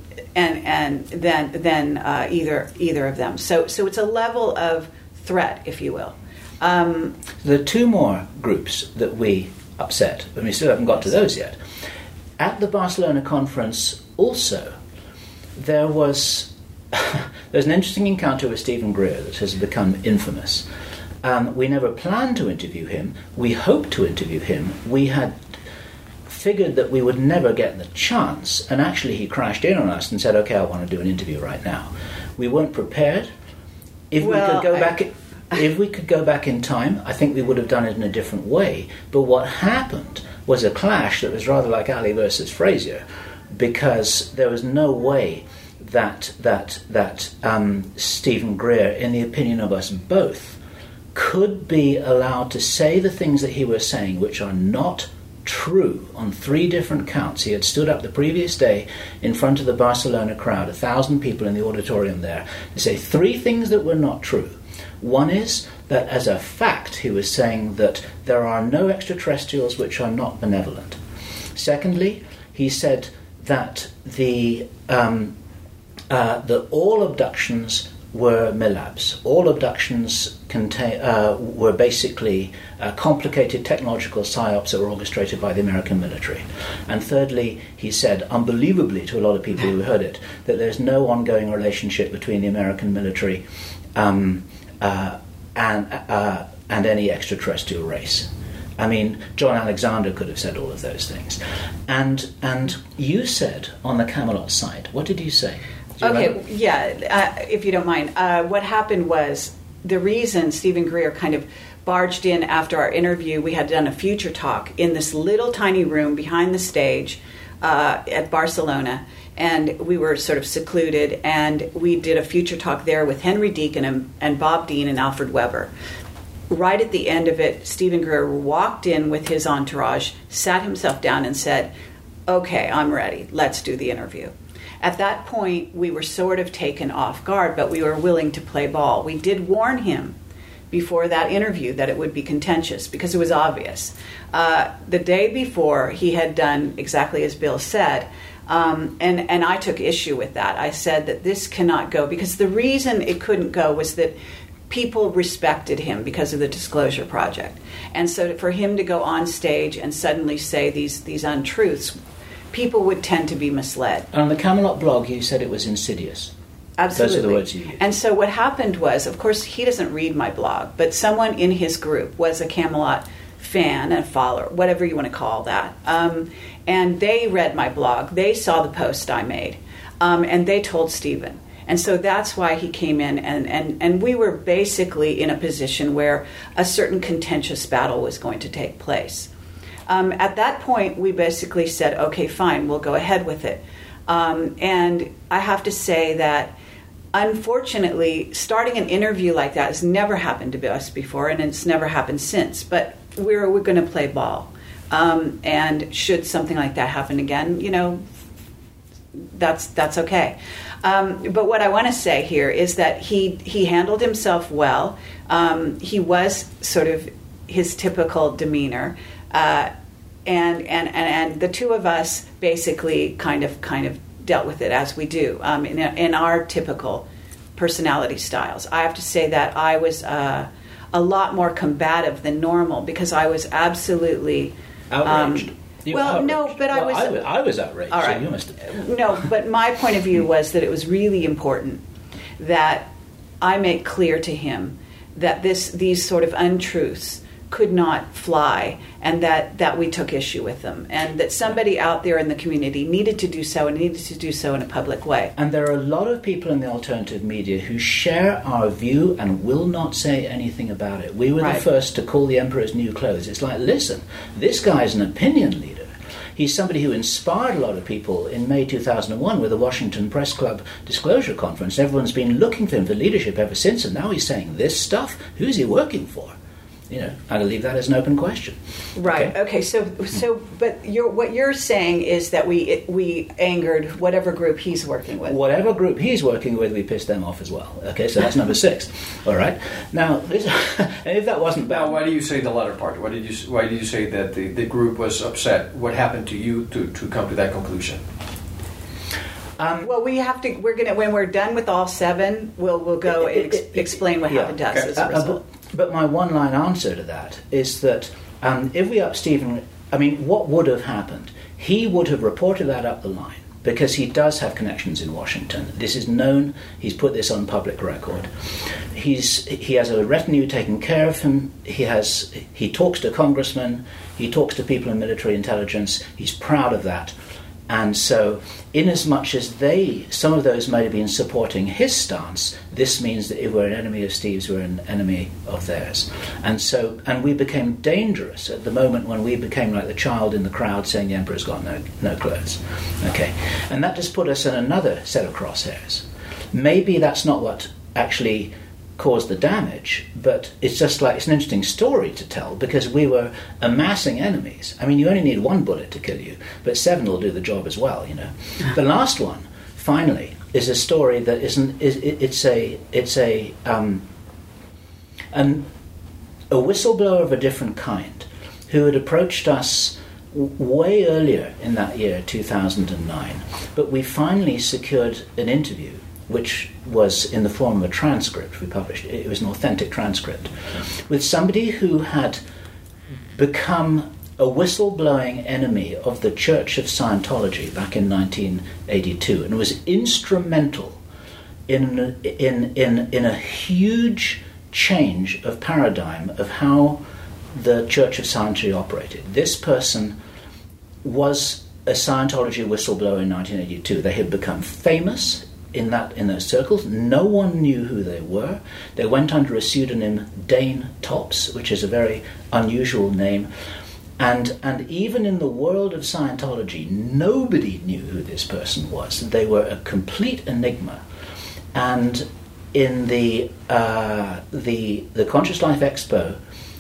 then either of them. So it's a level of threat, if you will. There are two more groups that we upset, but we still haven't got to those yet. At the Barcelona conference, also, there's an interesting encounter with Stephen Greer that has become infamous. We never planned to interview him. We hoped to interview him. We had figured that we would never get the chance, and actually he crashed in on us and said, okay, I want to do an interview right now. We weren't prepared. If we could go back in time, I think we would have done it in a different way. But what happened was a clash that was rather like Ali versus Frazier, because there was no way that Stephen Greer, in the opinion of us both, could be allowed to say the things that he was saying, which are not true on 3 different counts. He had stood up the previous day in front of the Barcelona crowd, 1,000 people in the auditorium there, to say 3 things that were not true. One is that as a fact he was saying that there are no extraterrestrials which are not benevolent. Secondly, he said that all abductions were milabs. All abductions were basically complicated technological psyops that were orchestrated by the American military. And thirdly, he said, unbelievably to a lot of people who heard it, that there's no ongoing relationship between the American military and any extraterrestrial race. I mean, John Alexander could have said all of those things. And you said on the Camelot site, what did you say? Okay, yeah, if you don't mind. What happened was the reason Stephen Greer kind of barged in after our interview, we had done a future talk in this little tiny room behind the stage at Barcelona, and we were sort of secluded, and we did a future talk there with Henry Deacon and Bob Dean and Alfred Weber. Right at the end of it, Stephen Greer walked in with his entourage, sat himself down and said, okay, I'm ready, let's do the interview. At that point, we were sort of taken off guard, but we were willing to play ball. We did warn him before that interview that it would be contentious because it was obvious. The day before, he had done exactly as Bill said, and I took issue with that. I said that this cannot go because the reason it couldn't go was that people respected him because of the Disclosure Project. And so for him to go on stage and suddenly say these untruths, people would tend to be misled. On the Camelot blog, you said it was insidious. Absolutely. Those are the words you used. And so what happened was, of course, he doesn't read my blog, but someone in his group was a Camelot fan, a follower, whatever you want to call that. And they read my blog. They saw the post I made. And they told Stephen. And so that's why he came in, and we were basically in a position where a certain contentious battle was going to take place. At that point, we basically said, okay, fine, we'll go ahead with it. And I have to say that, unfortunately, starting an interview like that has never happened to us before, and it's never happened since. But we're going to play ball. And should something like that happen again, that's okay. But what I want to say here is that he handled himself well. He was sort of his typical demeanor. And the two of us basically kind of dealt with it as we do in our typical personality styles. I have to say that I was a lot more combative than normal because I was absolutely outraged. I was outraged. All right. So you must have. No, but my point of view was that it was really important that I make clear to him that these sort of untruths could not fly, and that we took issue with them, and that somebody out there in the community needed to do so, and needed to do so in a public way. And there are a lot of people in the alternative media who share our view and will not say anything about it. We were the first to call the emperor's new clothes. It's like, listen, this guy's an opinion leader. He's somebody who inspired a lot of people in May 2001 with the Washington Press Club Disclosure Conference. Everyone's been looking for him for leadership ever since, and now he's saying this stuff? Who's he working for? I'll leave that as an open question. Right. Okay. So, but what you're saying is that we angered whatever group he's working with. Whatever group he's working with, we pissed them off as well. Okay. So that's number 6. All right. Now, and if that wasn't bad, now why do you say the latter part? Why did you say that the group was upset? What happened to you to come to that conclusion? Well, we have to. We're gonna when we're done with all 7, we'll go explain what happened to us as a result. But my one-line answer to that is that if we up Stephen, what would have happened? He would have reported that up the line because he does have connections in Washington. This is known. He's put this on public record. He has a retinue taking care of him. He talks to congressmen. He talks to people in military intelligence. He's proud of that. And so, inasmuch as some of those might have been supporting his stance, this means that if we're an enemy of Steve's, we're an enemy of theirs. And we became dangerous at the moment when we became like the child in the crowd saying the emperor's got no clothes. Okay, and that just put us in another set of crosshairs. Maybe that's not what actually caused the damage, but it's just like it's an interesting story to tell because we were amassing enemies. You only need 1 bullet to kill you, but 7 will do the job as well. The last one, finally, is a story that it's a whistleblower of a different kind who had approached us way earlier in that year, 2009, but we finally secured an interview which was in the form of a transcript we published. It was an authentic transcript with somebody who had become a whistleblowing enemy of the Church of Scientology back in 1982 and was instrumental in a huge change of paradigm of how the Church of Scientology operated. This person was a Scientology whistleblower in 1982. They had become famous in those circles. No one knew who they were. They went under a pseudonym Dane Tops, which is a very unusual name. And even in the world of Scientology, nobody knew who this person was. They were a complete enigma. And in the Conscious Life Expo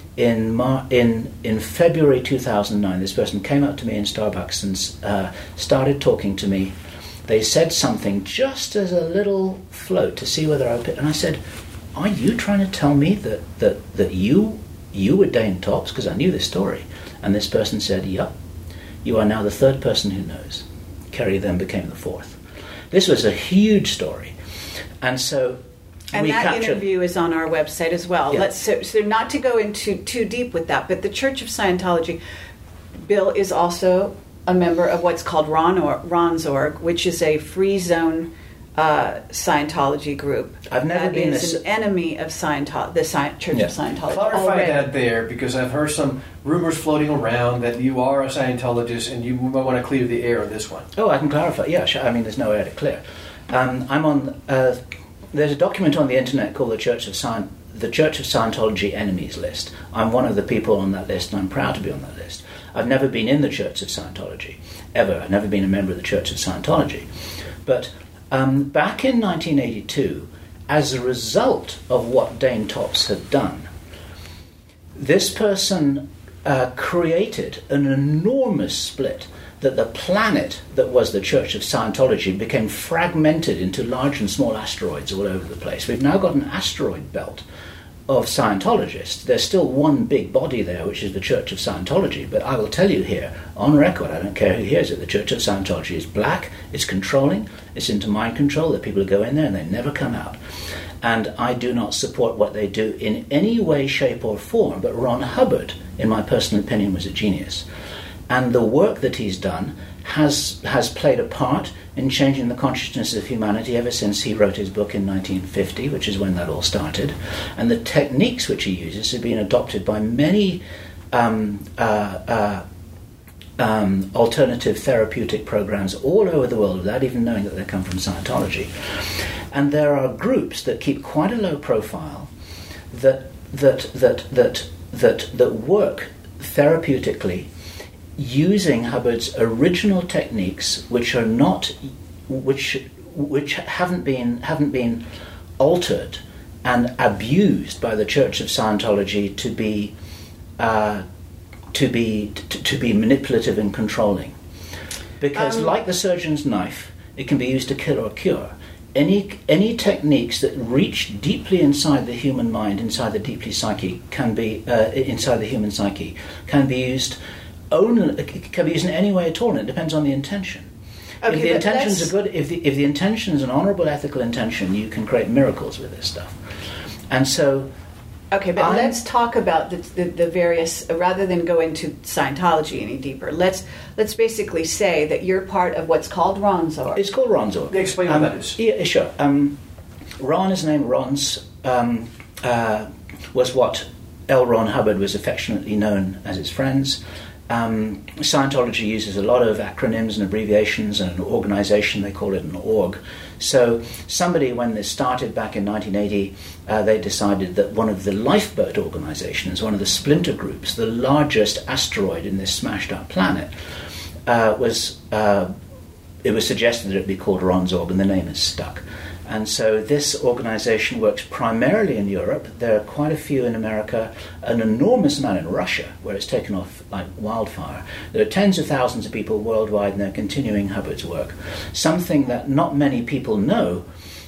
in February 2009, this person came up to me in Starbucks and started talking to me. They said something just as a little float to see whether I would. And I said, "Are you trying to tell me that you were Dane Tops?" Because I knew this story. And this person said, "Yup. You are now the 3rd person who knows." Kerry then became the 4th. This was a huge story, and so. And that interview is on our website as well. Yeah. So not to go into too deep with that, but the Church of Scientology, Bill is also a member of what's called Ronsorg, which is a free zone Scientology group. I've never been an enemy of Scientology, the Church of Scientology. Clarify that there, because I've heard some rumors floating around that you are a Scientologist, and you might want to clear the air on this one. Oh, I can clarify. Yeah, sure. There's no air to clear. I'm on. There's a document on the internet called the Church of Scientology Enemies List. I'm one of the people on that list, and I'm proud to be on that list. I've never been in the Church of Scientology, ever. I've never been a member of the Church of Scientology. But back in 1982, as a result of what Dane Tops had done, this person created an enormous split that the planet that was the Church of Scientology became fragmented into large and small asteroids all over the place. We've now got an asteroid belt of Scientologists. There's still one big body there, which is the Church of Scientology, but I will tell you here, on record, I don't care who hears it, the Church of Scientology is black, it's controlling, it's into mind control, that people go in there and they never come out. And I do not support what they do in any way, shape or form, but Ron Hubbard, in my personal opinion, was a genius. And the work that he's done has played a part in changing the consciousness of humanity ever since he wrote his book in 1950, which is when that all started. And the techniques which he uses have been adopted by many alternative therapeutic programs all over the world without even knowing that they come from Scientology. And there are groups that keep quite a low profile that work therapeutically using Hubbard's original techniques, which haven't been altered and abused by the Church of Scientology to be manipulative and controlling. Because like the surgeon's knife, it can be used to kill or cure. Any techniques that reach deeply inside the human mind, inside the deeply psyche, can be inside the human psyche, can be used in any way at all, and it depends on the intention. Okay, if the intentions are good, if the intention is an honourable, ethical intention, you can create miracles with this stuff. And so, okay, but let's talk about the various, rather than go into Scientology any deeper. Let's basically say that you're part of what's called Ronzorg. It's called Ronzorg. Explain what that is. Yeah, sure. Ron, his name Ron's, was what L. Ron Hubbard was affectionately known as his friends. Scientology uses a lot of acronyms and abbreviations, and an organization, they call it an org. So somebody, when this started back in 1980, they decided that one of the lifeboat organizations, one of the splinter groups, the largest asteroid in this smashed up planet, it was suggested that it be called Ronzorg, and the name is stuck. And so this organization works primarily in Europe. There are quite a few in America, an enormous amount in Russia, where it's taken off like wildfire. There are tens of thousands of people worldwide, and they're continuing Hubbard's work. Something that not many people know,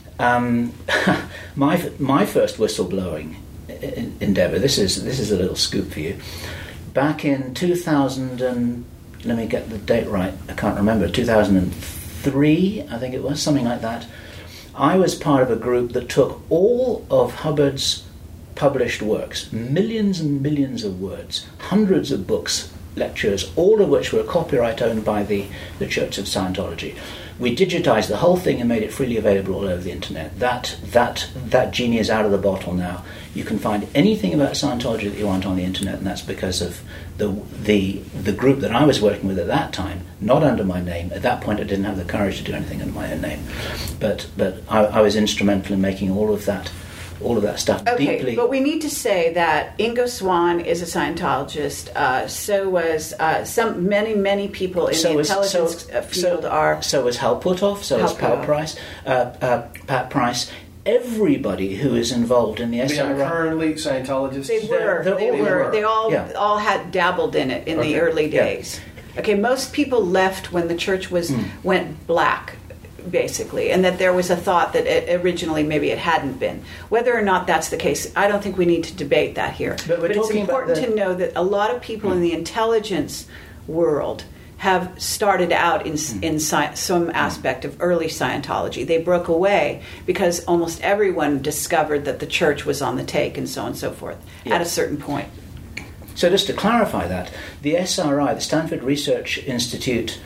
my first whistleblowing endeavor, this is a little scoop for you. Back in 2000, and let me get the date right, I can't remember, 2003, I think it was, something like that. I was part of a group that took all of Hubbard's published works, millions and millions of words, hundreds of books, lectures, all of which were copyright owned by the Church of Scientology. We digitized the whole thing and made it freely available all over the internet. That genie is out of the bottle now. You can find anything about Scientology that you want on the internet, and that's because of the group that I was working with at that time, not under my name. At that point I didn't have the courage to do anything under my own name. But I was instrumental in making all of that stuff deeply. Okay, but we need to say that Ingo Swann is a Scientologist. So was many people in the intelligence field are. So was Hal Puthoff. So was Pat Price. Everybody who is involved in the SRI. They are currently Scientologists. They all had dabbled in it in the early days. Yeah. Okay, most people left when the church went black, basically, and that there was a thought that originally maybe it hadn't been. Whether or not that's the case, I don't think we need to debate that here. But it's important to know that a lot of people in the intelligence world have started out in some aspect of early Scientology. They broke away because almost everyone discovered that the church was on the take and so on and so forth at a certain point. So just to clarify that, the SRI, the Stanford Research Institute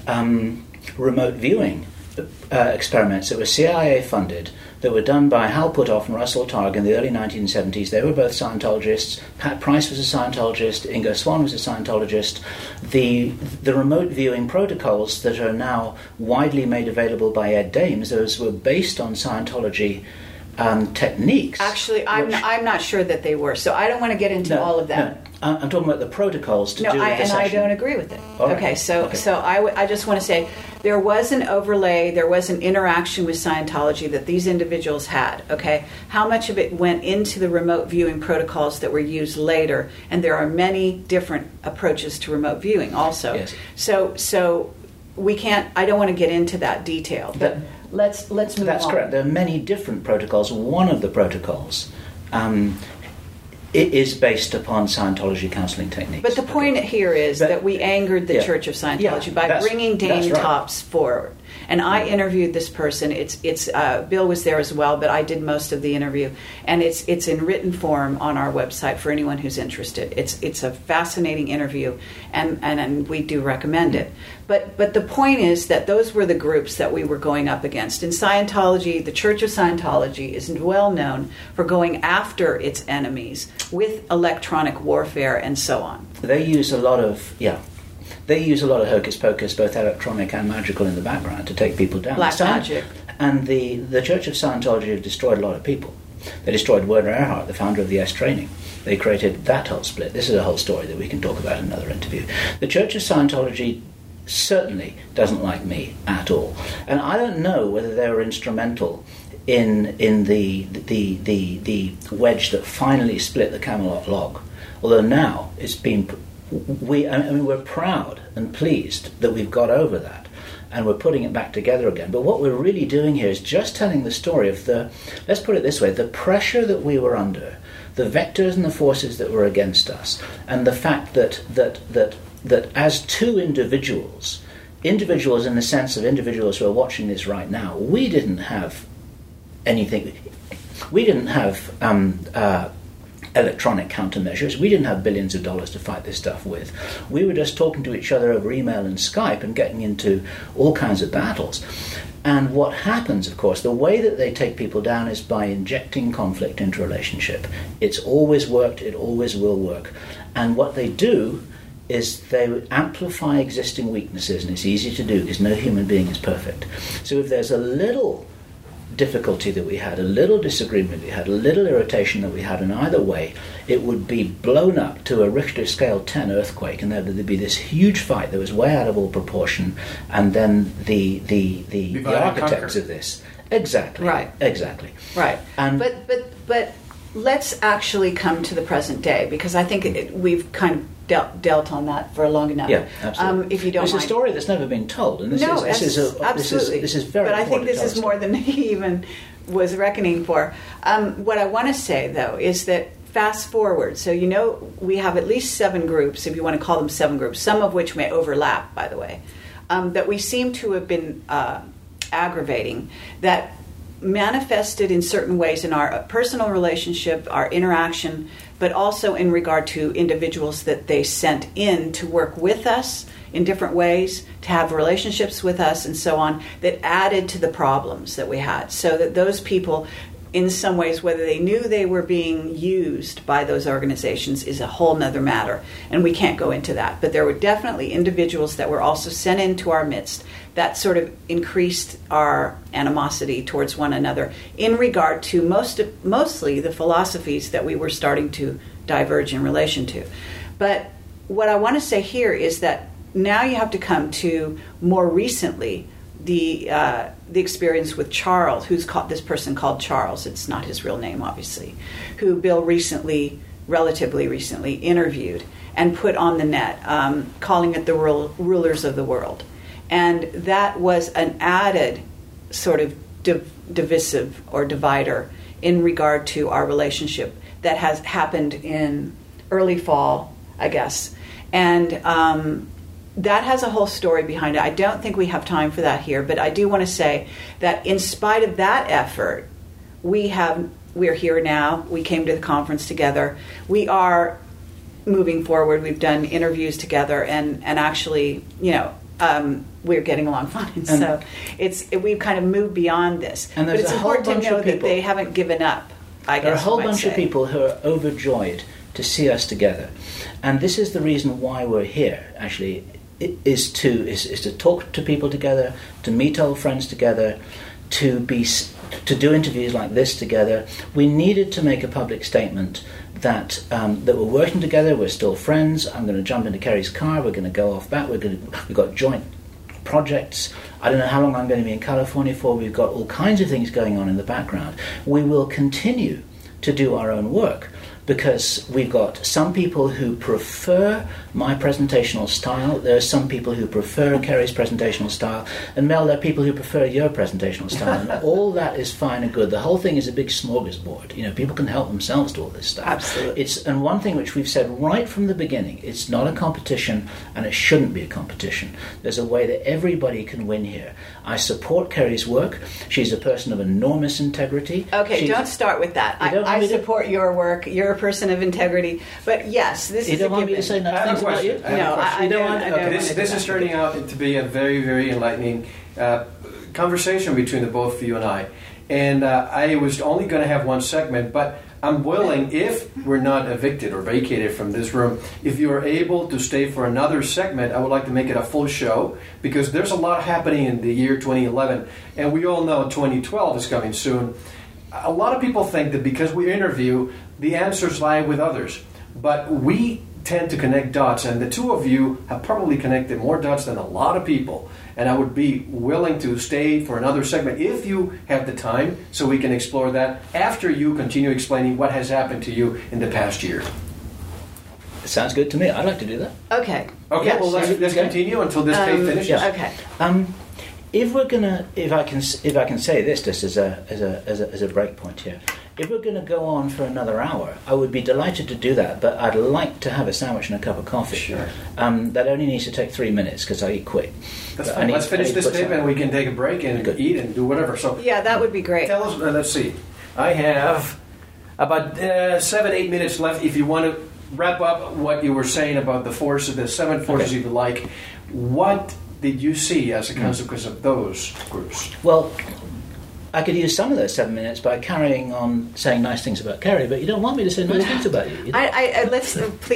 remote viewing experiments that were CIA funded, that were done by Hal Puthoff and Russell Targ in the early 1970s. They were both Scientologists. Pat Price was a Scientologist. Ingo Swann was a Scientologist. The remote viewing protocols that are now widely made available by Ed Dames, those were based on Scientology techniques. Actually, I'm not sure that they were, so I don't want to get into all of that. No. I'm talking about the protocols to do with the session. I don't agree with it. Okay, so I just want to say there was an overlay, there was an interaction with Scientology that these individuals had, okay? How much of it went into the remote viewing protocols that were used later? And there are many different approaches to remote viewing also. Yes. So we can't, I don't want to get into that detail, but let's move on. That's correct. There are many different protocols. One of the protocols it is based upon Scientology counseling techniques. But the point here is that we angered the Church of Scientology by bringing Dane Topps forward. And I interviewed this person. It's Bill was there as well, but I did most of the interview, and it's in written form on our website for anyone who's interested. It's a fascinating interview, and we do recommend it. But the point is that those were the groups that we were going up against. In Scientology, the Church of Scientology is well known for going after its enemies with electronic warfare and so on. They use a lot of hocus pocus, both electronic and magical, in the background to take people down. Black magic. And the Church of Scientology have destroyed a lot of people. They destroyed Werner Erhard, the founder of the S Training. They created that whole split. This is a whole story that we can talk about in another interview. The Church of Scientology certainly doesn't like me at all. And I don't know whether they were instrumental in the wedge that finally split the Camelot log. Although now it's been... we're proud and pleased that we've got over that, and we're putting it back together again. But what we're really doing here is just telling the story of let's put it this way, the pressure that we were under, the vectors and the forces that were against us, and the fact that as two individuals in the sense of individuals who are watching this right now, we didn't have anything. We didn't have electronic countermeasures. We didn't have billions of dollars to fight this stuff with. We were just talking to each other over email and Skype and getting into all kinds of battles. And what happens, of course, the way that they take people down is by injecting conflict into a relationship. It's always worked, it always will work. And what they do is they amplify existing weaknesses, and it's easy to do because no human being is perfect. So if there's a little difficulty that we had, a little disagreement we had, a little irritation that we had in either way, it would be blown up to a Richter scale 10 earthquake, and there'd be this huge fight that was way out of all proportion, and then the architects of this. Exactly. Right. Exactly. Right. And but let's actually come to the present day, because I think we've kind of dealt on that for long enough. Yeah, absolutely. If you don't it's mind. a story that's never been told, and this is very. But I think important this is more than he even was reckoning for. What I want to say, though, is that fast forward. So we have at least 7 groups, if you want to call them 7 groups, some of which may overlap, by the way, that we seem to have been aggravating, that manifested in certain ways in our personal relationship, our interaction, but also in regard to individuals that they sent in to work with us in different ways, to have relationships with us and so on, that added to the problems that we had. So that those people, in some ways, whether they knew they were being used by those organizations is a whole nother matter, and we can't go into that. But there were definitely individuals that were also sent into our midst that sort of increased our animosity towards one another in regard to mostly the philosophies that we were starting to diverge in relation to. But what I want to say here is that now you have to come to more recently the experience with Charles, who's called this person called Charles. It's not his real name, obviously, who Bill relatively recently interviewed and put on the net, calling it the rulers of the world. And that was an added sort of divisive or divider in regard to our relationship that has happened in early fall, I guess. And that has a whole story behind it. I don't think we have time for that here, but I do want to say that in spite of that effort, we're here now. We came to the conference together. We are moving forward. We've done interviews together, and actually, we're getting along fine. So we've kind of moved beyond this. And but it's important to know that they haven't given up, I guess. There are a whole bunch of people who are overjoyed to see us together. And this is the reason why we're here, actually, is to talk to people together, to meet old friends together, to do interviews like this together. We needed to make a public statement that we're working together, we're still friends. I'm going to jump into Kerry's car, we're going to go off back, we've got joint projects. I don't know how long I'm going to be in California for. We've got all kinds of things going on in the background. We will continue to do our own work, because we've got some people who prefer my presentational style, there are some people who prefer Kerry's presentational style, and Mel, there are people who prefer your presentational style, and all that is fine and good. The whole thing is a big smorgasbord. People can help themselves to all this stuff. Absolutely. And one thing which we've said right from the beginning, it's not a competition, and it shouldn't be a competition. There's a way that everybody can win here. I support Kerry's work. She's a person of enormous integrity. Okay, don't start with that. I support your work. You're a person of integrity. But yes, this is a given. You don't want me to say nice things about you? No, I don't. This is turning out to be a very, very enlightening conversation between the both of you and I. And I was only going to have one segment, but I'm willing, if we're not evicted or vacated from this room, if you are able to stay for another segment, I would like to make it a full show, because there's a lot happening in the year 2011, and we all know 2012 is coming soon. A lot of people think that because we interview, the answers lie with others, but we tend to connect dots, and the two of you have probably connected more dots than a lot of people. And I would be willing to stay for another segment if you have the time, so we can explore that after you continue explaining what has happened to you in the past year. Sounds good to me. I'd like to do that. Okay. Okay. Yes. Well, let's continue until this tape finishes. Yeah. Okay. If I can say this just as a break point here, if we're going to go on for another hour, I would be delighted to do that, but I'd like to have a sandwich and a cup of coffee. Sure. That only needs to take 3 minutes because I eat quick. That's fine. Let's finish this tape and we can take a break and eat and do whatever. So yeah, that would be great. Tell us. Let's see. I have about 7-8 minutes left. If you want to wrap up what you were saying about the forces, the 7 forces, if you like, what did you see as a consequence of those groups? Well, I could use some of those 7 minutes by carrying on saying nice things about Kerry, but you don't want me to say nice things about you. Let's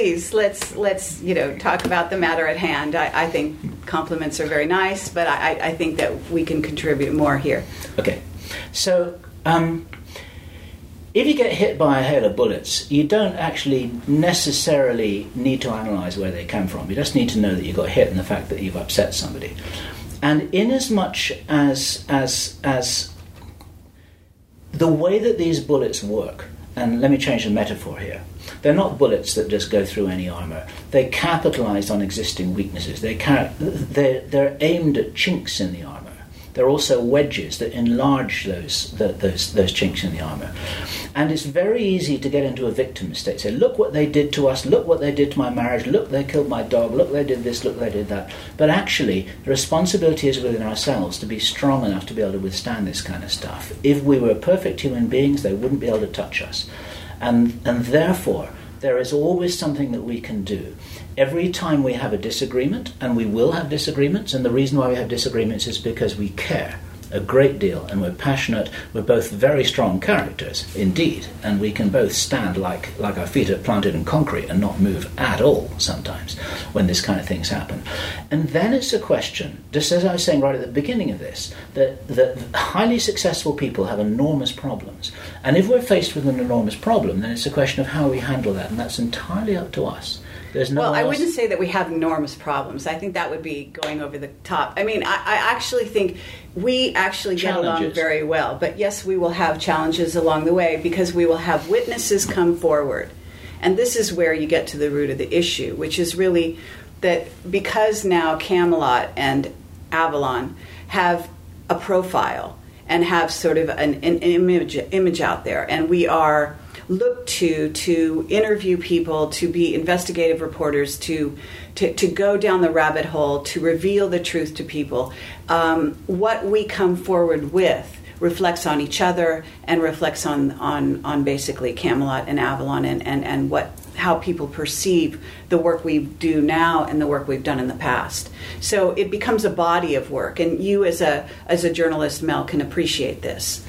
talk about the matter at hand. I think compliments are very nice, but I think that we can contribute more here. Okay, so if you get hit by a hail of bullets, you don't actually necessarily need to analyse where they come from. You just need to know that you got hit and the fact that you've upset somebody. And in as much as the way that these bullets work, and let me change the metaphor here, they're not bullets that just go through any armour. They capitalise on existing weaknesses. They're aimed at chinks in the armour. They're also wedges that enlarge those chinks in the armour. And it's very easy to get into a victim state. Say, look what they did to us, look what they did to my marriage, look, they killed my dog, look, they did this, look, they did that. But actually, the responsibility is within ourselves to be strong enough to be able to withstand this kind of stuff. If we were perfect human beings, they wouldn't be able to touch us. And therefore, there is always something that we can do. Every time we have a disagreement, and we will have disagreements, and the reason why we have disagreements is because we care a great deal and we're passionate. We're both very strong characters, indeed, and we can both stand like our feet are planted in concrete and not move at all sometimes when this kind of things happen. And then it's a question, just as I was saying right at the beginning of this, that highly successful people have enormous problems. And if we're faced with an enormous problem, then it's a question of how we handle that, and that's entirely up to us. I wouldn't say that we have enormous problems. I think that would be going over the top. I mean, I actually think we actually get along very well. But yes, we will have challenges along the way because we will have witnesses come forward. And this is where you get to the root of the issue, which is really that because now Camelot and Avalon have a profile and have sort of an image out there, and we are looked to interview people, to be investigative reporters, to go down the rabbit hole, to reveal the truth to people. What we come forward with reflects on each other and reflects on basically Camelot and Avalon and how people perceive the work we do now and the work we've done in the past. So it becomes a body of work, and you as a journalist, Mel, can appreciate this.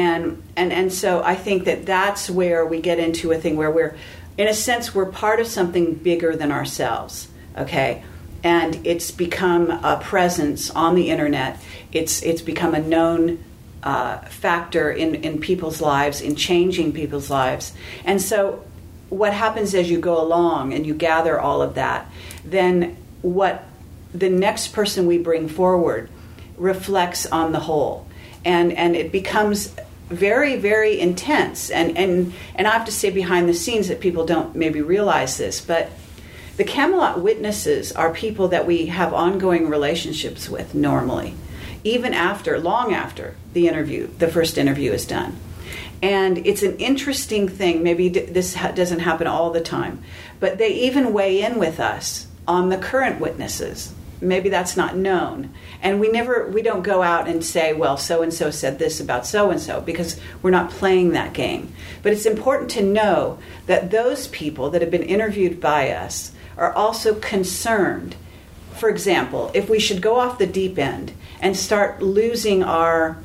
And so I think that that's where we get into a thing where we're, in a sense, we're part of something bigger than ourselves, okay? And it's become a presence on the internet. It's become a known factor in people's lives, in changing people's lives. And so what happens as you go along and you gather all of that, then what the next person we bring forward reflects on the whole. And it becomes very, very intense. And I have to say behind the scenes that people don't maybe realize this, but the Camelot witnesses are people that we have ongoing relationships with normally, even long after the first interview is done. And it's an interesting thing. Maybe this doesn't happen all the time, but they even weigh in with us on the current witnesses. Maybe that's not known. And we don't go out and say, well, so-and-so said this about so-and-so, because we're not playing that game. But it's important to know that those people that have been interviewed by us are also concerned. For example, if we should go off the deep end and start losing our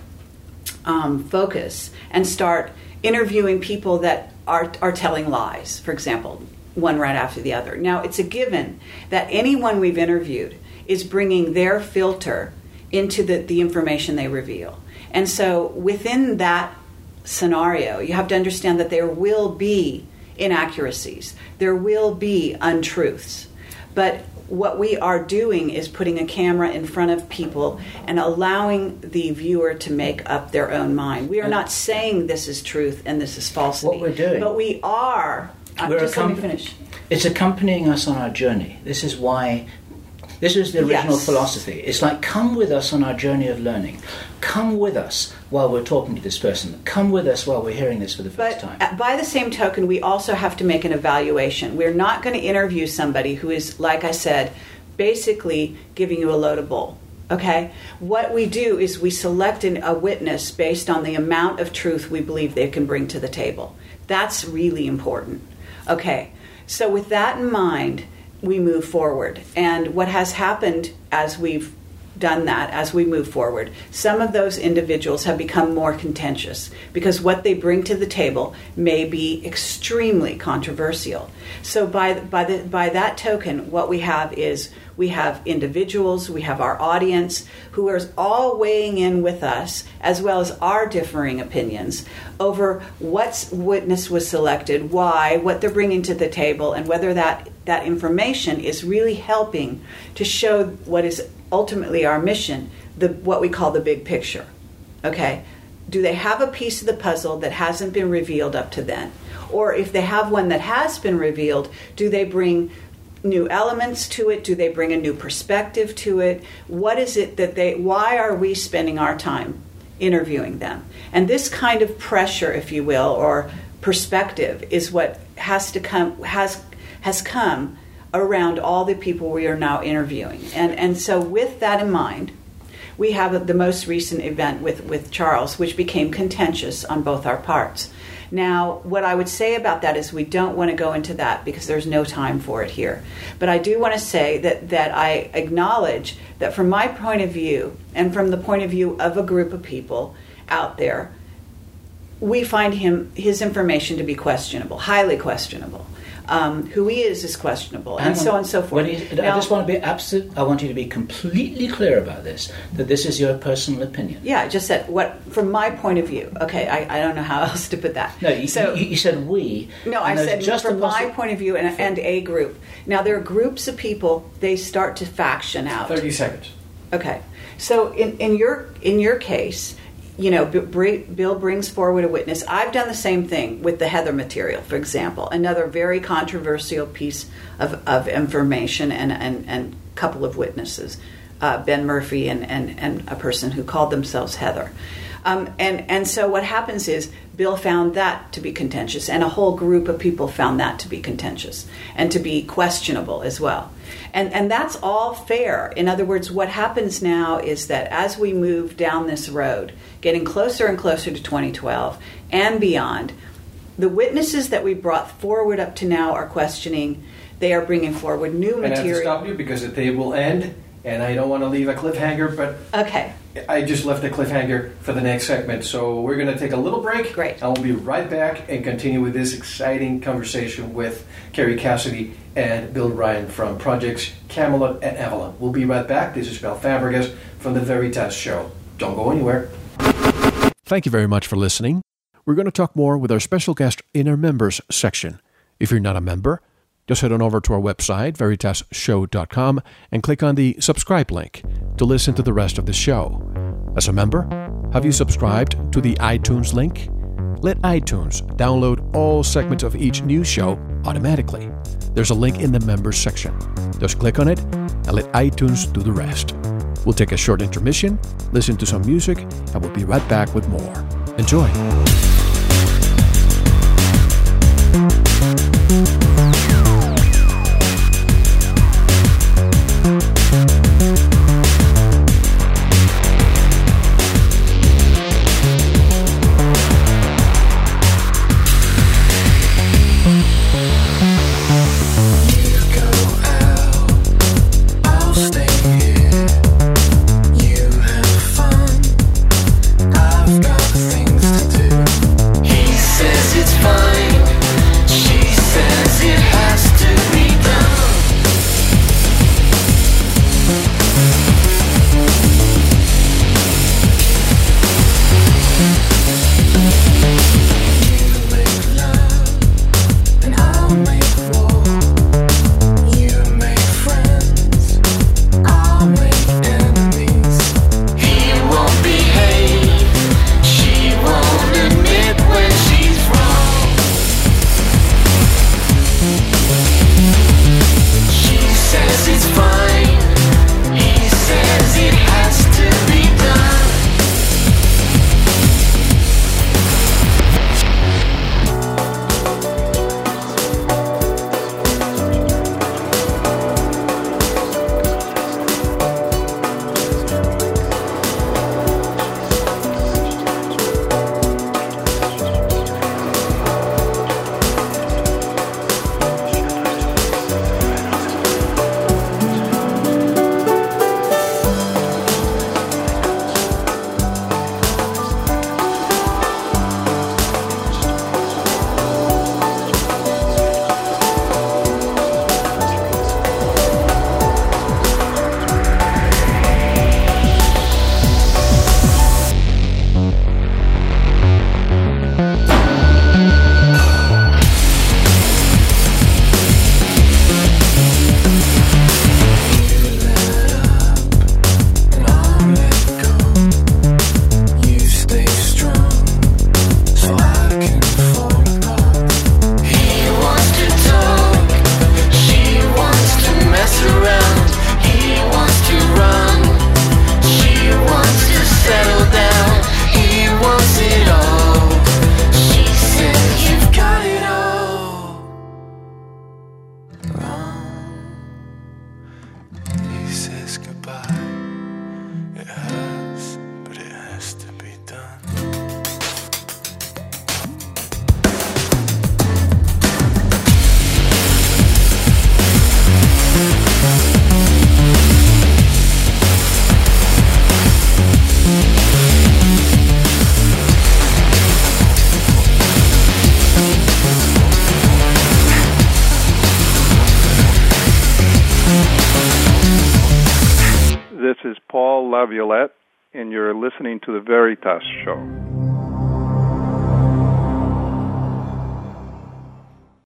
focus and start interviewing people that are telling lies, for example, one right after the other. Now, it's a given that anyone we've interviewed is bringing their filter into the information they reveal. And so within that scenario, you have to understand that there will be inaccuracies. There will be untruths. But what we are doing is putting a camera in front of people and allowing the viewer to make up their own mind. We are not saying this is truth and this is falsity. What we're doing. But we are. Just let me finish. It's accompanying us on our journey. This is the original philosophy. It's like, come with us on our journey of learning. Come with us while we're talking to this person. Come with us while we're hearing this for the first time. By the same token, we also have to make an evaluation. We're not going to interview somebody who is, like I said, basically giving you a load of bull. Okay? What we do is we select a witness based on the amount of truth we believe they can bring to the table. That's really important. Okay, so with that in mind, we move forward. And what has happened as we've done that, as we move forward, some of those individuals have become more contentious because what they bring to the table may be extremely controversial. So by that token, what we have is we have individuals, we have our audience who are all weighing in with us, as well as our differing opinions over what witness was selected, why, what they're bringing to the table, and whether that information is really helping to show what is ultimately our mission, what we call the big picture. Okay? Do they have a piece of the puzzle that hasn't been revealed up to then? Or if they have one that has been revealed, do they bring new elements to it? Do they bring a new perspective to it? What is it why are we spending our time interviewing them? And this kind of pressure, if you will, or perspective is what has come around all the people we are now interviewing. And so with that in mind, we have the most recent event with Charles, which became contentious on both our parts. Now, what I would say about that is we don't want to go into that because there's no time for it here. But I do want to say that I acknowledge that from my point of view and from the point of view of a group of people out there, we find his information to be questionable, highly questionable. Who he is questionable, and so on and so forth. I just want to be absolute. I want you to be completely clear about this. That this is your personal opinion. Yeah, I just said from my point of view. Okay, I don't know how else to put that. No, you said we. No, I said just from my point of view and a group. Now there are groups of people. They start to faction out. 30 seconds. Okay, so in your case. Bill brings forward a witness. I've done the same thing with the Heather material, for example, another very controversial piece of information and a couple of witnesses, Ben Murphy and a person who called themselves Heather. And so what happens is Bill found that to be contentious, and a whole group of people found that to be contentious and to be questionable as well. And that's all fair. In other words, what happens now is that as we move down this road, getting closer and closer to 2012 and beyond, the witnesses that we brought forward up to now are questioning. They are bringing forward new material. And I have to stop you because they will end, and I don't want to leave a cliffhanger, but okay. I just left a cliffhanger for the next segment. So we're going to take a little break. Great. And we'll be right back and continue with this exciting conversation with Kerry Cassidy and Bill Ryan from Projects Camelot and Avalon. We'll be right back. This is Mel Fabregas from The Veritas Show. Don't go anywhere. Thank you very much for listening. We're going to talk more with our special guest in our members section. If you're not a member, just head on over to our website, veritasshow.com, and click on the subscribe link to listen to the rest of the show. As a member, Have you subscribed to the iTunes link? Let iTunes download all segments of each news show automatically. There's a link in the members section. Just click on it and let iTunes do the rest. We'll take a short intermission, listen to some music, and we'll be right back with more. Enjoy. This is Paul Laviolette, and you're listening to The Veritas Show.